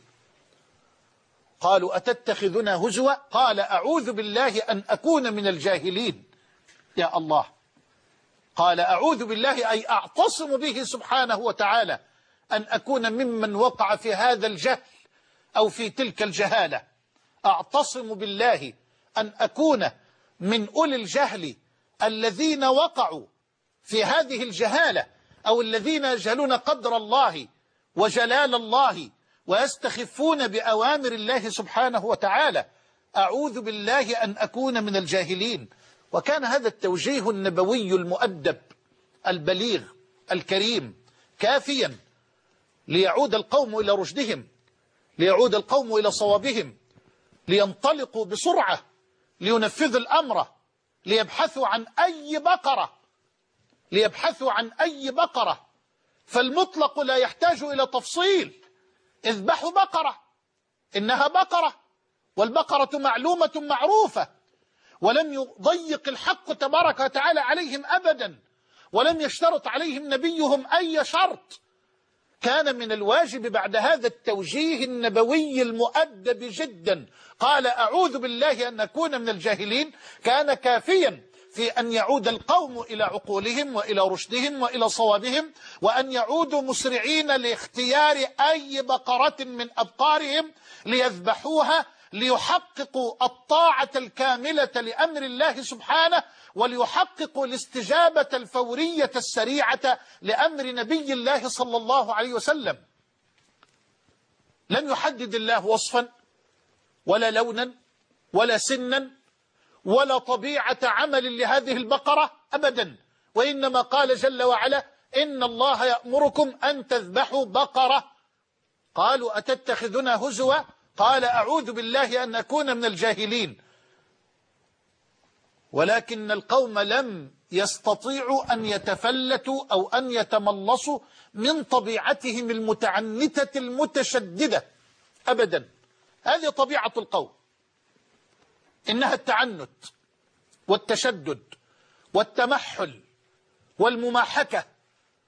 قالوا أتتخذنا هزوا، قال أعوذ بالله أن أكون من الجاهلين. يا الله، قال أعوذ بالله أي أعتصم به سبحانه وتعالى أن أكون ممن وقع في هذا الجهل أو في تلك الجهالة. أعتصم بالله أن أكون من أولي الجهل الذين وقعوا في هذه الجهالة، أو الذين يجهلون قدر الله وجلال الله ويستخفون بأوامر الله سبحانه وتعالى. أعوذ بالله أن أكون من الجاهلين. وكان هذا التوجيه النبوي المؤدب البليغ الكريم كافيا ليعود القوم إلى رشدهم، ليعود القوم إلى صوابهم، لينطلقوا بسرعة لينفذوا الأمر، ليبحثوا عن أي بقرة ليبحثوا عن أي بقرة فالمطلق لا يحتاج إلى تفصيل. اذبحوا بقرة، إنها بقرة، والبقرة معلومة معروفة، ولم يضيق الحق تبارك وتعالى عليهم أبدا، ولم يشترط عليهم نبيهم أي شرط. كان من الواجب بعد هذا التوجيه النبوي المؤدب جدا، قال أعوذ بالله أن نكون من الجاهلين، كان كافيا في أن يعود القوم إلى عقولهم وإلى رشدهم وإلى صوابهم، وأن يعودوا مسرعين لاختيار أي بقرة من أبقارهم ليذبحوها، ليحققوا الطاعة الكاملة لأمر الله سبحانه، وليحققوا الاستجابة الفورية السريعة لأمر نبي الله صلى الله عليه وسلم. لم يحدد الله وصفا ولا لونا ولا سنا ولا طبيعة عمل لهذه البقرة أبدا، وإنما قال جل وعلا إن الله يأمركم أن تذبحوا بقرة. قالوا أتتخذنا هزوا، قال أعوذ بالله أن أكون من الجاهلين. ولكن القوم لم يستطيعوا أن يتفلتوا أو أن يتملصوا من طبيعتهم المتعنتة المتشددة أبدا. هذه طبيعة القوم، إنها التعنت والتشدد والتمحل والمماحكة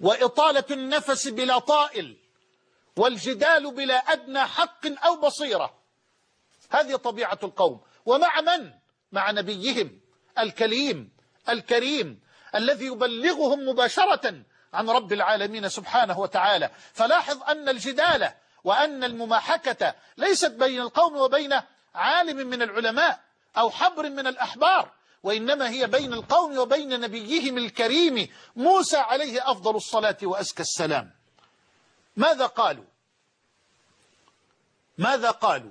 وإطالة النفس بلا طائل، والجدال بلا أدنى حق أو بصيرة. هذه طبيعة القوم. ومع من؟ مع نبيهم الكليم الكريم الذي يبلغهم مباشرة عن رب العالمين سبحانه وتعالى. فلاحظ أن الجدال وأن المماحكة ليست بين القوم وبين عالم من العلماء أو حبر من الأحبار، وإنما هي بين القوم وبين نبيهم الكريم موسى عليه أفضل الصلاة وأزكى السلام. ماذا قالوا؟ ماذا قالوا؟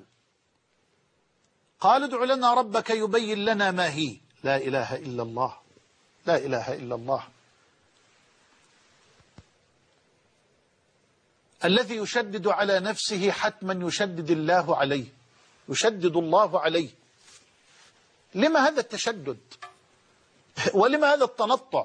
قالوا ادع لنا ربك يبين لنا ما هي. لا إله إلا الله، لا إله إلا الله. الذي يشدد على نفسه حتما يشدد الله عليه، يشدد الله عليه. لما هذا التشدد؟ ولما هذا التنطع؟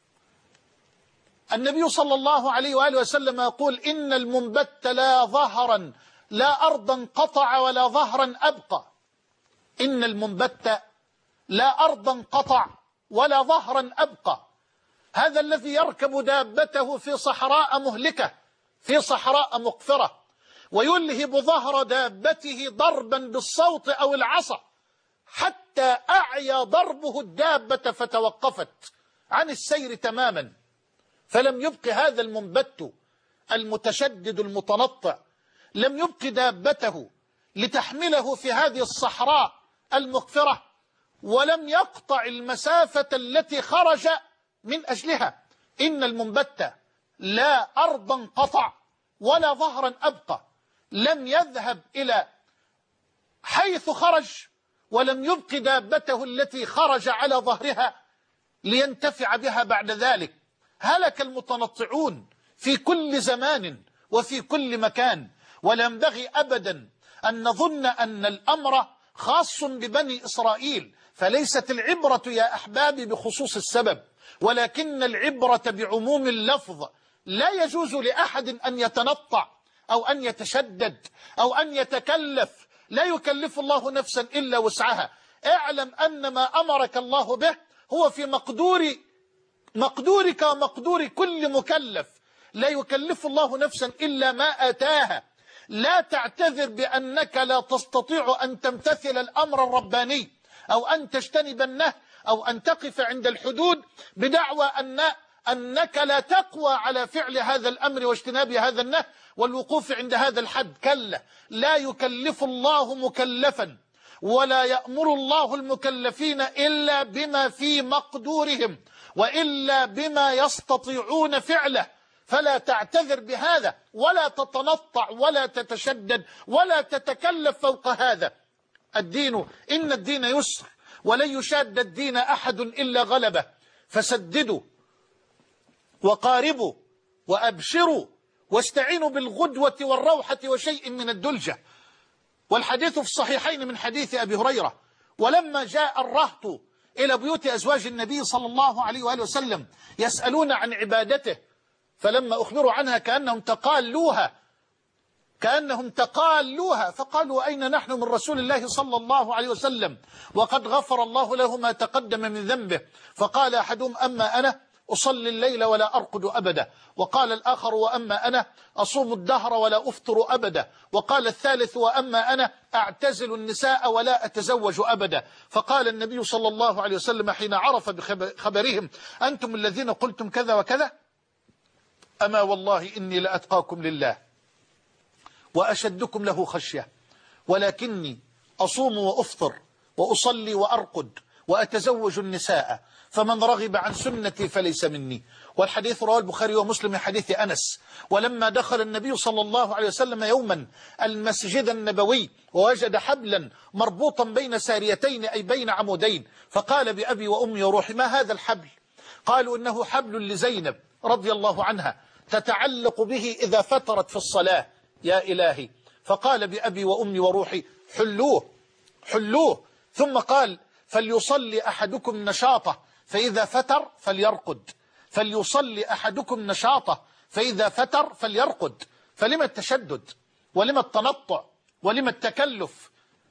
النبي صلى الله عليه وآله وسلم يقول إن المنبت لا ظهرا لا أرضا قطع ولا ظهرا أبقى. إن المنبت لا أرضا قطع ولا ظهرا أبقى. هذا الذي يركب دابته في صحراء مهلكة، في صحراء مقفرة، ويلهب ظهر دابته ضربا بالصوت أو العصا حتى أعيا ضربه الدابة فتوقفت عن السير تماما، فلم يبق هذا المنبت المتشدد المتنطع، لم يبق دابته لتحمله في هذه الصحراء المقفرة، ولم يقطع المسافة التي خرج من أجلها. إن المنبت لا أرضا قطع ولا ظهرا أبقى، لم يذهب إلى حيث خرج ولم يبق دابته التي خرج على ظهرها لينتفع بها بعد ذلك. هلك المتنطعون في كل زمان وفي كل مكان. ولا ينبغي أبدا أن نظن أن الأمر خاص ببني إسرائيل، فليست العبرة يا أحبابي بخصوص السبب، ولكن العبرة بعموم اللفظ. لا يجوز لأحد أن يتنطع أو أن يتشدد أو أن يتكلف، لا يكلف الله نفسا إلا وسعها. اعلم أن ما أمرك الله به هو في مقدور مقدورك ومقدور كل مكلف، لا يكلف الله نفسا إلا ما آتاها. لا تعتذر بأنك لا تستطيع أن تمتثل الأمر الرباني أو أن تجتنب النهي أو أن تقف عند الحدود بدعوى أن أنك لا تقوى على فعل هذا الأمر واجتناب هذا النهي والوقوف عند هذا الحد. كلا، لا يكلف الله مكلفا ولا يأمر الله المكلفين إلا بما في مقدورهم وإلا بما يستطيعون فعله. فلا تعتذر بهذا ولا تتنطع ولا تتشدد ولا تتكلف فوق هذا. الدين إن الدين يسر ولن يشاد الدين أحد إلا غلبه. فسددوا وقاربوا وأبشروا واستعينوا بالغدوة والروحة وشيء من الدلجة. والحديث في الصحيحين من حديث أبي هريرة: ولما جاء الرهط إلى بيوت أزواج النبي صلى الله عليه وآله وسلم يسألون عن عبادته، فلما أخبروا عنها كأنهم تقالوها كأنهم تقالوها فقالوا: أين نحن من رسول الله صلى الله عليه وسلم وقد غفر الله له ما تقدم من ذنبه؟ فقال أحدهم: أما أنا أصلي الليل ولا أرقد أبدا. وقال الآخر: وأما أنا أصوم الدهر ولا أفطر أبدا. وقال الثالث: وأما أنا أعتزل النساء ولا أتزوج أبدا. فقال النبي صلى الله عليه وسلم حين عرف بخبرهم: أنتم الذين قلتم كذا وكذا؟ أما والله إني لأتقاكم لله وأشدكم له خشية، ولكني أصوم وأفطر وأصلي وأرقد وأتزوج النساء، فمن رغب عن سنتي فليس مني. والحديث رواه البخاري ومسلم من حديث أنس: ولما دخل النبي صلى الله عليه وسلم يوما المسجد النبوي ووجد حبلا مربوطا بين ساريتين أي بين عمودين، فقال: بأبي وأمي وروحي ما هذا الحبل؟ قالوا: إنه حبل لزينب رضي الله عنها تتعلق به إذا فترت في الصلاة. يا إلهي. فقال: بأبي وأمي وروحي حلوه حلوه. ثم قال: فليصلي أحدكم نشاطه فإذا فتر فليرقد. فليصلي أحدكم نشاطه فإذا فتر فليرقد. فلما التشدد ولما التنطع ولما التكلف؟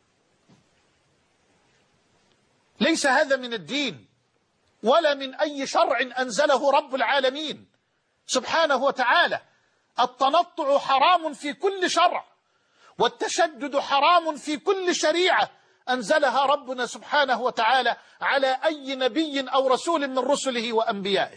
ليس هذا من الدين ولا من أي شرع أنزله رب العالمين. سبحانه وتعالى. التنطع حرام في كل شرع، والتشدد حرام في كل شريعة أنزلها ربنا سبحانه وتعالى على أي نبي أو رسول من رسله وأنبيائه.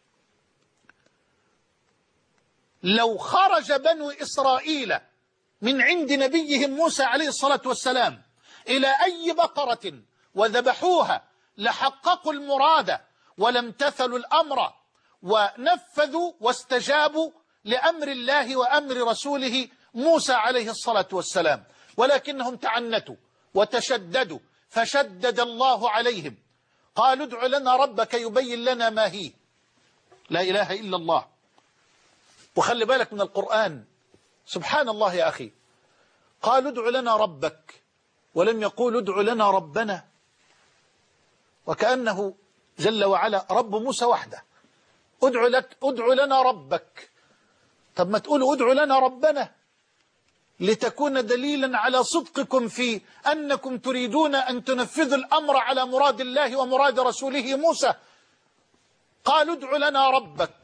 لو خرج بنو إسرائيل من عند نبيهم موسى عليه الصلاة والسلام إلى أي بقرة وذبحوها لحققوا المراد، ولم تثلوا الأمر ونفذوا واستجابوا لأمر الله وأمر رسوله موسى عليه الصلاة والسلام، ولكنهم تعنتوا وتشددوا فشدد الله عليهم. قالوا ادع لنا ربك يبين لنا ما هي. لا إله إلا الله. وخلي بالك من القرآن، سبحان الله يا أخي، قالوا ادع لنا ربك ولم يقول ادع لنا ربنا، وكأنه جل وعلا رب موسى وحده. ادع لك ادع لنا ربك، طب ما تقولوا ادع لنا ربنا لتكون دليلا على صدقكم في أنكم تريدون أن تنفذوا الأمر على مراد الله ومراد رسوله موسى. قالوا ادع لنا ربك،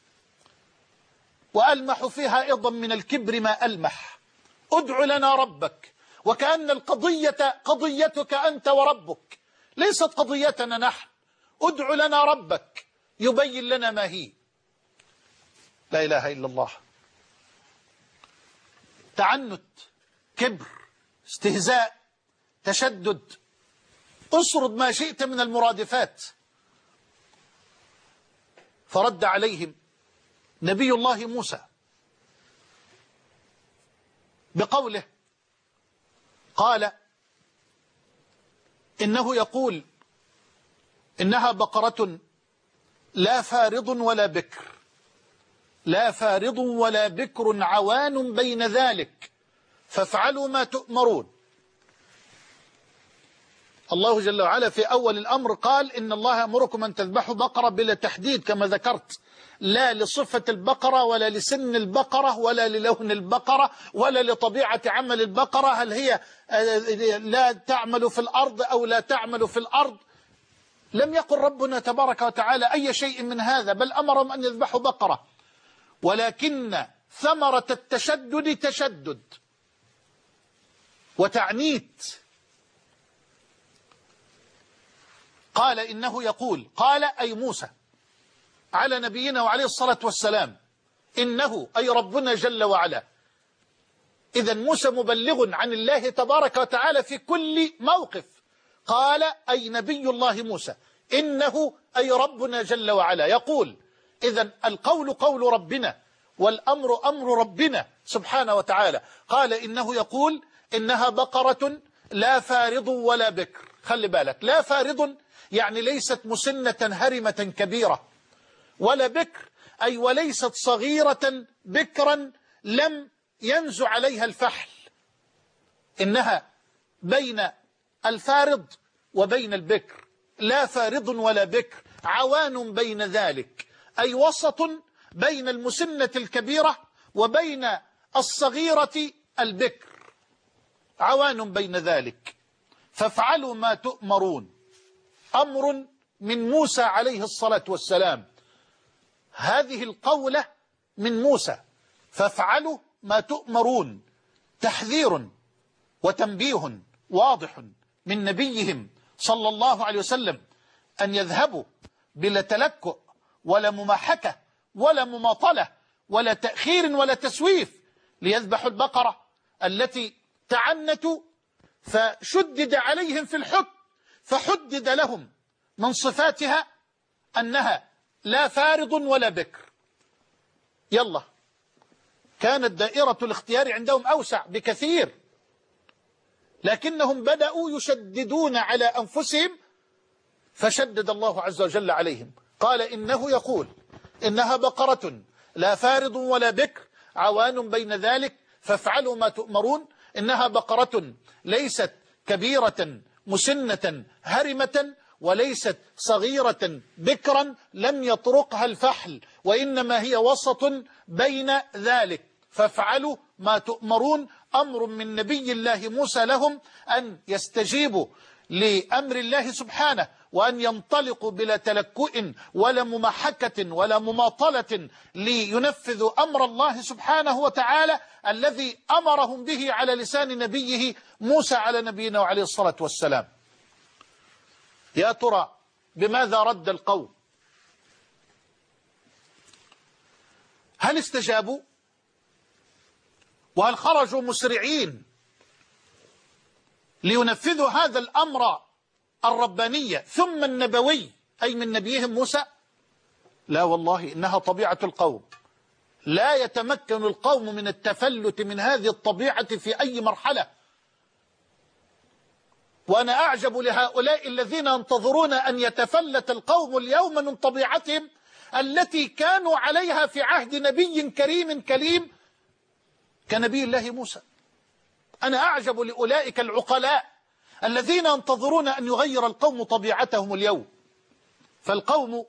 وألمح فيها أيضا من الكبر ما ألمح. ادع لنا ربك، وكأن القضية قضيتك أنت وربك، ليست قضيتنا نحن. ادع لنا ربك يبين لنا ما هي. لا إله إلا الله. تعنت، كبر، استهزاء، تشدد، اسرد ما شئت من المرادفات. فرد عليهم نبي الله موسى بقوله، قال إنه يقول إنها بقرة لا فارض ولا بكر، لا فارض ولا بكر عوان بين ذلك فافعلوا ما تؤمرون. الله جل وعلا في أول الأمر قال إن الله يأمركم أن تذبحوا بقرة بلا تحديد كما ذكرت، لا لصفة البقرة ولا لسن البقرة ولا للون البقرة ولا لطبيعة عمل البقرة، هل هي لا تعمل في الأرض أو لا تعمل في الأرض. لم يقل ربنا تبارك وتعالى أي شيء من هذا، بل أمرهم أن يذبحوا بقرة، ولكن ثمرة التشدد تشدد وتعنيت. قال إنه يقول، قال أي موسى على نبينا وعليه الصلاة والسلام، إنه أي ربنا جل وعلا. إذا موسى مبلغ عن الله تبارك وتعالى في كل موقف. قال أي نبي الله موسى، إنه أي ربنا جل وعلا يقول. إذا القول قول ربنا والأمر أمر ربنا سبحانه وتعالى. قال إنه يقول إنها بقرة لا فارض ولا بكر. خلي بالك، لا فارض يعني ليست مسنة هرمة كبيرة، ولا بكر أي وليست صغيرة بكرا لم ينزع عليها الفحل. إنها بين الفارض وبين البكر، لا فارض ولا بكر عوان بين ذلك، أي وسط بين المسنة الكبيرة وبين الصغيرة البكر، عوان بين ذلك فافعلوا ما تؤمرون. أمر من موسى عليه الصلاة والسلام، هذه القولة من موسى، فافعلوا ما تؤمرون، تحذير وتنبيه واضح من نبيهم صلى الله عليه وسلم أن يذهبوا بلا تلكؤ ولا مماحكة ولا مماطلة ولا تأخير ولا تسويف ليذبحوا البقرة التي تعنتوا، فشدد عليهم في الحكم، فحدد لهم من صفاتها أنها لا فارض ولا بكر. يلا، كانت دائرة الاختيار عندهم أوسع بكثير، لكنهم بدأوا يشددون على أنفسهم فشدد الله عز وجل عليهم. قال إنه يقول إنها بقرة لا فارض ولا بكر عوان بين ذلك فافعلوا ما تؤمرون. إنها بقرة ليست كبيرة مسنة هرمة، وليست صغيرة بكرا لم يطرقها الفحل، وإنما هي وسط بين ذلك فافعلوا ما تؤمرون. أمر من نبي الله موسى لهم أن يستجيبوا لأمر الله سبحانه وأن ينطلقوا بلا تلكؤ ولا ممحكة ولا مماطلة لينفذوا أمر الله سبحانه وتعالى الذي أمرهم به على لسان نبيه موسى على نبينا وعليه الصلاة والسلام. يا ترى بماذا رد القوم؟ هل استجابوا؟ وهل خرجوا مسرعين لينفذوا هذا الأمر الرباني ثم النبوي أي من نبيهم موسى؟ لا والله، إنها طبيعة القوم. لا يتمكن القوم من التفلت من هذه الطبيعة في أي مرحلة. وأنا أعجب لهؤلاء الذين ينتظرون أن يتفلت القوم اليوم من طبيعتهم التي كانوا عليها في عهد نبي كريم كليم كنبي الله موسى. أنا أعجب لأولئك العقلاء الذين ينتظرون أن يغير القوم طبيعتهم اليوم. فالقوم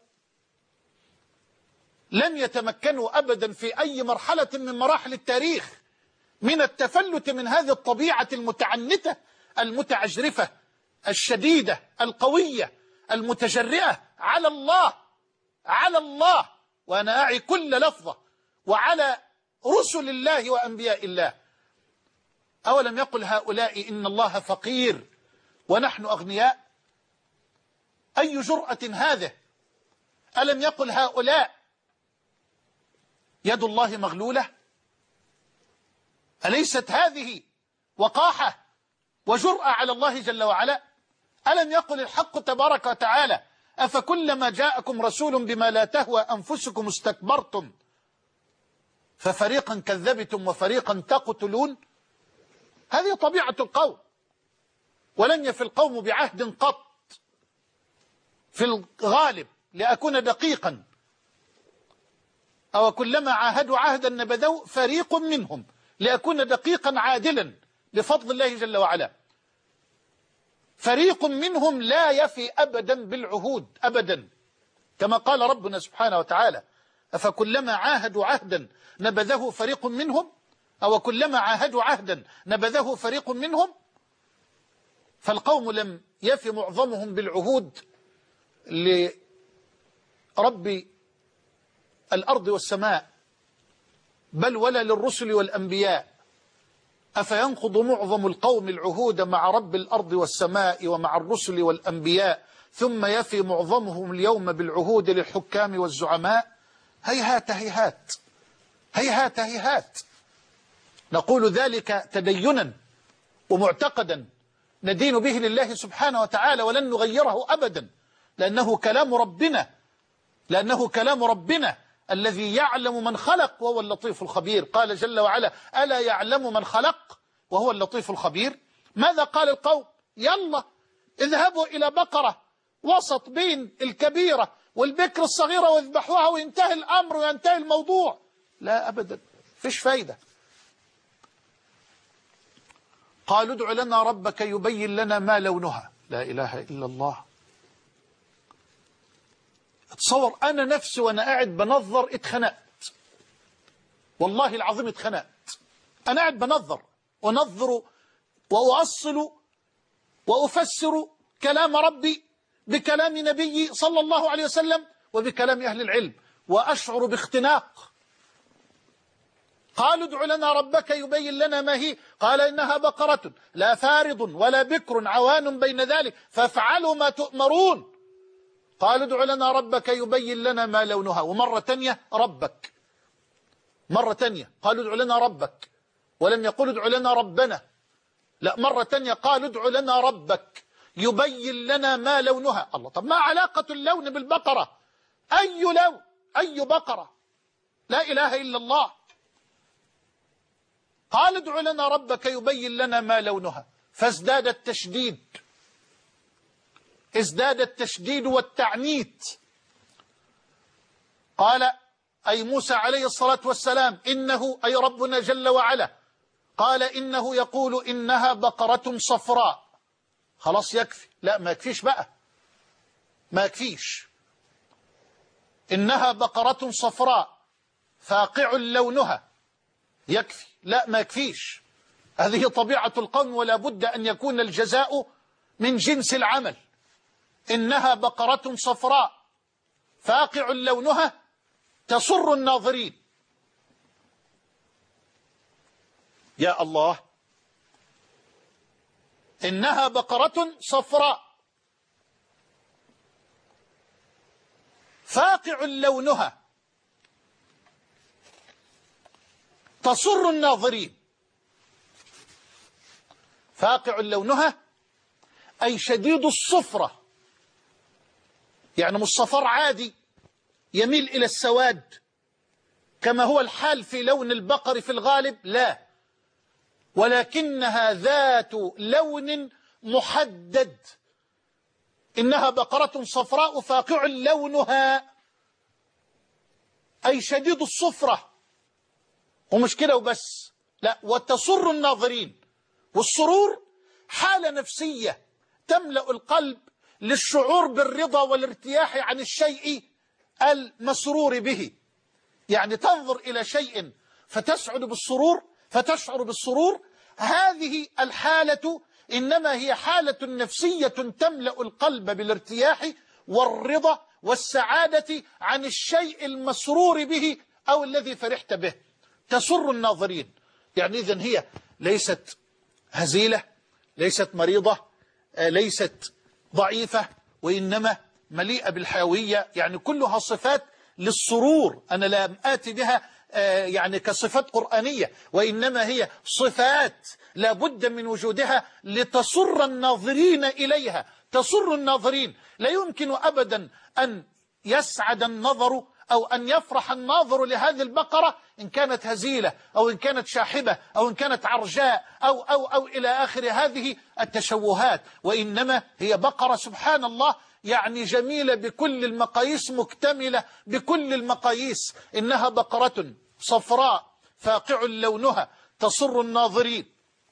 لم يتمكنوا أبدا في أي مرحلة من مراحل التاريخ من التفلت من هذه الطبيعة المتعنتة المتعجرفة الشديدة القوية المتجرئة على الله على الله، وأنا أعي كل لفظة، وعلى رسل الله وأنبياء الله. أولم يقل هؤلاء إن الله فقير ونحن أغنياء؟ أي جرأة هذه؟ ألم يقل هؤلاء يد الله مغلولة؟ أليست هذه وقاحة وجرأة على الله جل وعلا؟ ألم يقل الحق تبارك وتعالى أفكلما جاءكم رسول بما لا تهوى أنفسكم استكبرتم ففريقا كذبتم وفريقا تقتلون؟ هذه طبيعة القوم. ولن يفي القوم بعهد قط في الغالب. لأكون دقيقا، أو كلما عاهدوا عهدا نبذوا فريق منهم، لأكون دقيقا عادلا بفضل الله جل وعلا. فريق منهم لا يفي أبدا بالعهود أبدا، كما قال ربنا سبحانه وتعالى أفكلما عاهدوا عهدا نبذه فريق منهم، أو كلما عاهدوا عهدا نبذه فريق منهم. فالقوم لم يفي معظمهم بالعهود لرب الأرض والسماء، بل ولا للرسل والأنبياء. أفينقض معظم القوم العهود مع رب الأرض والسماء ومع الرسل والأنبياء ثم يفي معظمهم اليوم بالعهود للحكام والزعماء؟ هيهات هيهات هيهات هيهات. نقول ذلك تدينا ومعتقدا ندين به لله سبحانه وتعالى، ولن نغيره أبدا، لأنه كلام ربنا لأنه كلام ربنا الذي يعلم من خلق وهو اللطيف الخبير. قال جل وعلا ألا يعلم من خلق وهو اللطيف الخبير. ماذا قال القوم؟ يلا اذهبوا إلى بقرة وسط بين الكبيرة والبكر الصغيرة واذبحوها وينتهي الأمر وينتهي الموضوع. لا أبدا، فيش فايدة. قالوا ادع لنا ربك يبين لنا ما لونها. لا إله إلا الله. اتصور أنا نفسي وأنا قاعد بنظر اتخنقت، والله العظيم اتخنقت. أنا قاعد بنظر ونظر وأؤصل وأفسر كلام ربي بكلام نبي صلى الله عليه وسلم وبكلام أهل العلم، وأشعر باختناق. قالوا ادع لنا ربك يبين لنا ما هي. قال إنها بقرة لا فارض ولا بكر عوان بين ذلك فافعلوا ما تؤمرون. قالوا ادع لنا ربك يبين لنا ما لونها. ومرة تانية ربك، مرة تانية قالوا ادع لنا ربك، ولم يقولوا ادع لنا ربنا، لا، مرة تانية قالوا ادع لنا ربك يبين لنا ما لونها. الله، طب ما علاقة اللون بالبقرة؟ أي لون؟ أي بقرة؟ لا إله إلا الله. قال ادع لنا ربك يبين لنا ما لونها، فازداد التشديد، ازداد التشديد والتعنيت. قال أي موسى عليه الصلاة والسلام إنه أي ربنا جل وعلا قال إنه يقول إنها بقرة صفراء. خلاص يكفي. لا، ما يكفيش بقى، ما يكفيش. إنها بقرة صفراء فاقع لونها، يكفي. لا، ما يكفيش. هذه طبيعة القوم، ولا بد أن يكون الجزاء من جنس العمل. إنها بقرة صفراء فاقع لونها تسر الناظرين. يا الله، إنها بقرة صفراء فاقع لونها تسر الناظرين. فاقع لونها أي شديد الصفرة، يعني مش صفار عادي يميل إلى السواد كما هو الحال في لون البقر في الغالب، لا، ولكنها ذات لون محدد. إنها بقرة صفراء فاقع لونها أي شديد الصفرة، ومش كده وبس، لا، وتسر الناظرين. والسرور حالة نفسية تملأ القلب للشعور بالرضا والارتياح عن الشيء المسرور به، يعني تنظر إلى شيء فتسعد بالسرور فتشعر بالسرور. هذه الحالة إنما هي حالة نفسية تملأ القلب بالارتياح والرضا والسعادة عن الشيء المسرور به أو الذي فرحت به. تسر الناظرين، يعني إذن هي ليست هزيلة، ليست مريضة، ليست ضعيفة، وإنما مليئة بالحيوية، يعني كلها صفات للسرور. أنا لا آتي بها يعني كصفات قرآنية، وإنما هي صفات لا بد من وجودها لتسر الناظرين إليها. تسر الناظرين، لا يمكن أبدا أن يسعد النظر أو أن يفرح الناظر لهذه البقرة إن كانت هزيلة أو إن كانت شاحبة أو إن كانت عرجاء أو, أو, أو إلى آخر هذه التشوهات، وإنما هي بقرة سبحان الله يعني جميلة بكل المقاييس، مكتملة بكل المقاييس. إنها بقرة صفراء فاقع لونها تسر الناظرين.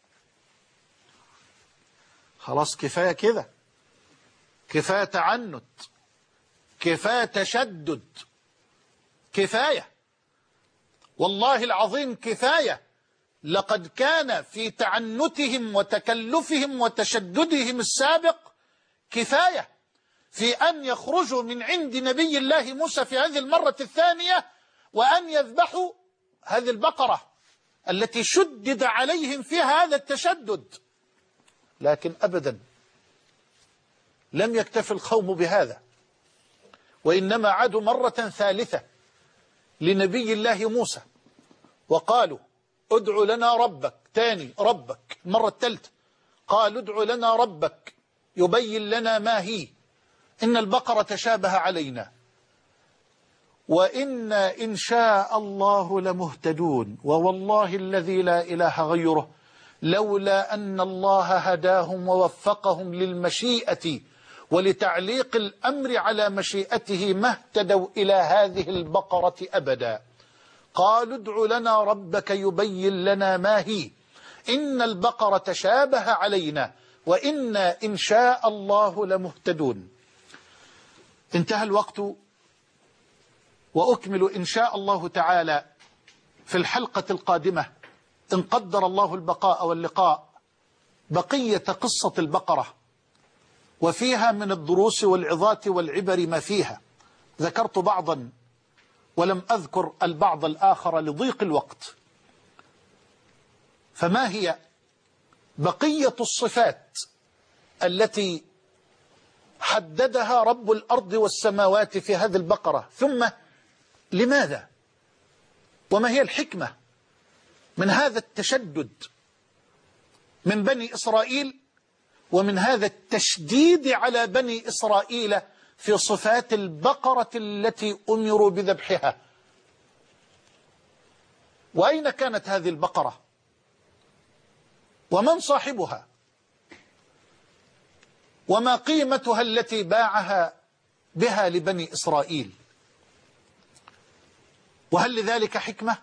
خلاص، كفاية كده، كفاية تعنت، كفاية تشدد، كفاية والله العظيم كفاية. لقد كان في تعنتهم وتكلفهم وتشددهم السابق كفاية في أن يخرجوا من عند نبي الله موسى في هذه المرة الثانية وأن يذبحوا هذه البقرة التي شدد عليهم فيها هذا التشدد. لكن أبدا لم يكتف القوم بهذا، وإنما عادوا مرة ثالثة لنبي الله موسى وقالوا ادع لنا ربك. تاني ربك المرة الثالثة، قالوا ادع لنا ربك يبين لنا ما هي، إن البقرة تشابه علينا وإنا إن شاء الله لمهتدون، ووالله الذي لا إله غيره لولا أن الله هداهم ووفقهم للمشيئة ولتعليق الأمر على مشيئته ما اهتدوا إلى هذه البقرة أبدا. قالوا ادع لنا ربك يبين لنا ما هي، إن البقرة تشابه علينا وإنا إن شاء الله لمهتدون. انتهى الوقت، وأكمل إن شاء الله تعالى في الحلقة القادمة إن قدر الله البقاء واللقاء بقية قصة البقرة، وفيها من الدروس والعظات والعبر ما فيها. ذكرت بعضا ولم أذكر البعض الآخر لضيق الوقت. فما هي بقية الصفات التي حددها رب الأرض والسماوات في هذه البقرة؟ ثم لماذا وما هي الحكمة من هذا التشدد من بني إسرائيل ومن هذا التشديد على بني إسرائيل في صفات البقرة التي أمروا بذبحها؟ وأين كانت هذه البقرة؟ ومن صاحبها؟ وما قيمتها التي باعها بها لبني إسرائيل؟ وهل لذلك حكمة؟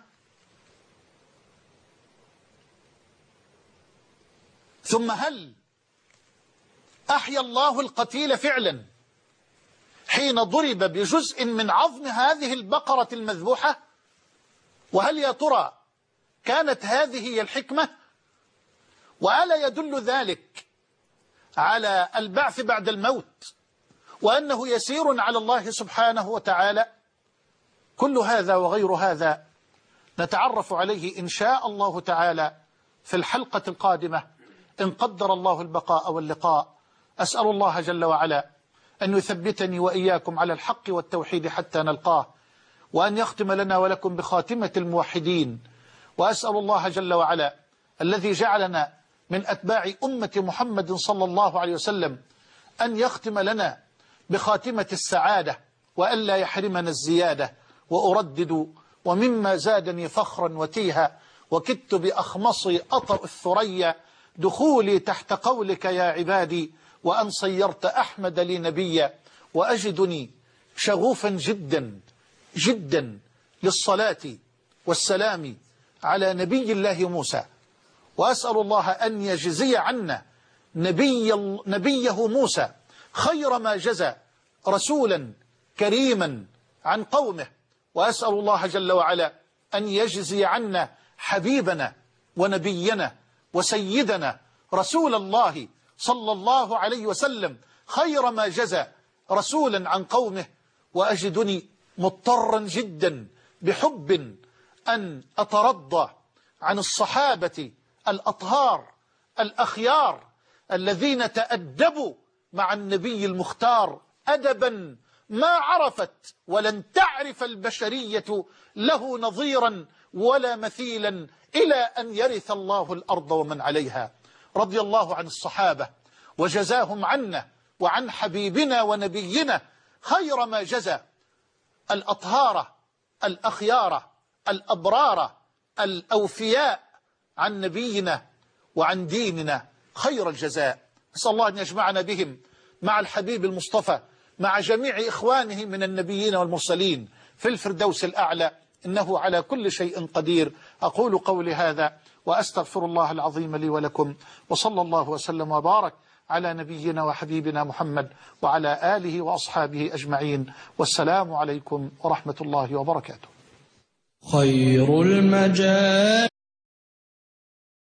ثم هل أحيا الله القتيل فعلا حين ضرب بجزء من عظم هذه البقرة المذبوحة؟ وهل يا ترى كانت هذه هي الحكمة؟ وألا يدل ذلك على البعث بعد الموت وأنه يسير على الله سبحانه وتعالى. كل هذا وغير هذا نتعرف عليه إن شاء الله تعالى في الحلقة القادمة إن قدر الله البقاء واللقاء. أسأل الله جل وعلا أن يثبتني وإياكم على الحق والتوحيد حتى نلقاه، وأن يختم لنا ولكم بخاتمة الموحدين. وأسأل الله جل وعلا الذي جعلنا من أتباع أمة محمد صلى الله عليه وسلم أن يختم لنا بخاتمة السعادة وألا يحرمنا الزيادة. وأردد ومما زادني فخرا وتيها وكدت بأخمصي أطأ الثريا دخولي تحت قولك يا عبادي، وأن صيرت أحمد لي نبيا. وأجدني شغوفا جدا جدا للصلاة والسلام على نبي الله موسى، وأسأل الله أن يجزي عنا نبي نبيه موسى خير ما جزى رسولا كريما عن قومه. وأسأل الله جل وعلا أن يجزي عنا حبيبنا ونبينا وسيدنا رسول الله صلى الله عليه وسلم خير ما جزى رسولا عن قومه. وأجدني مضطرا جدا بحب أن أترضى عن الصحابة الأطهار الأخيار الذين تأدبوا مع النبي المختار أدبا ما عرفت ولن تعرف البشرية له نظيرا ولا مثيلا إلى أن يرث الله الأرض ومن عليها. رضي الله عن الصحابة وجزاهم عنا وعن حبيبنا ونبينا خير ما جزى الأطهار الأخيار الأبرار الأوفياء عن نبينا وعن ديننا خير الجزاء. أسأل الله أن يجمعنا بهم مع الحبيب المصطفى مع جميع إخوانه من النبيين والمرسلين في الفردوس الأعلى، إنه على كل شيء قدير. أقول قولي هذا وأستغفر الله العظيم لي ولكم، وصلى الله وسلم وبارك على نبينا وحبيبنا محمد وعلى آله وأصحابه أجمعين، والسلام عليكم ورحمة الله وبركاته. خير المجال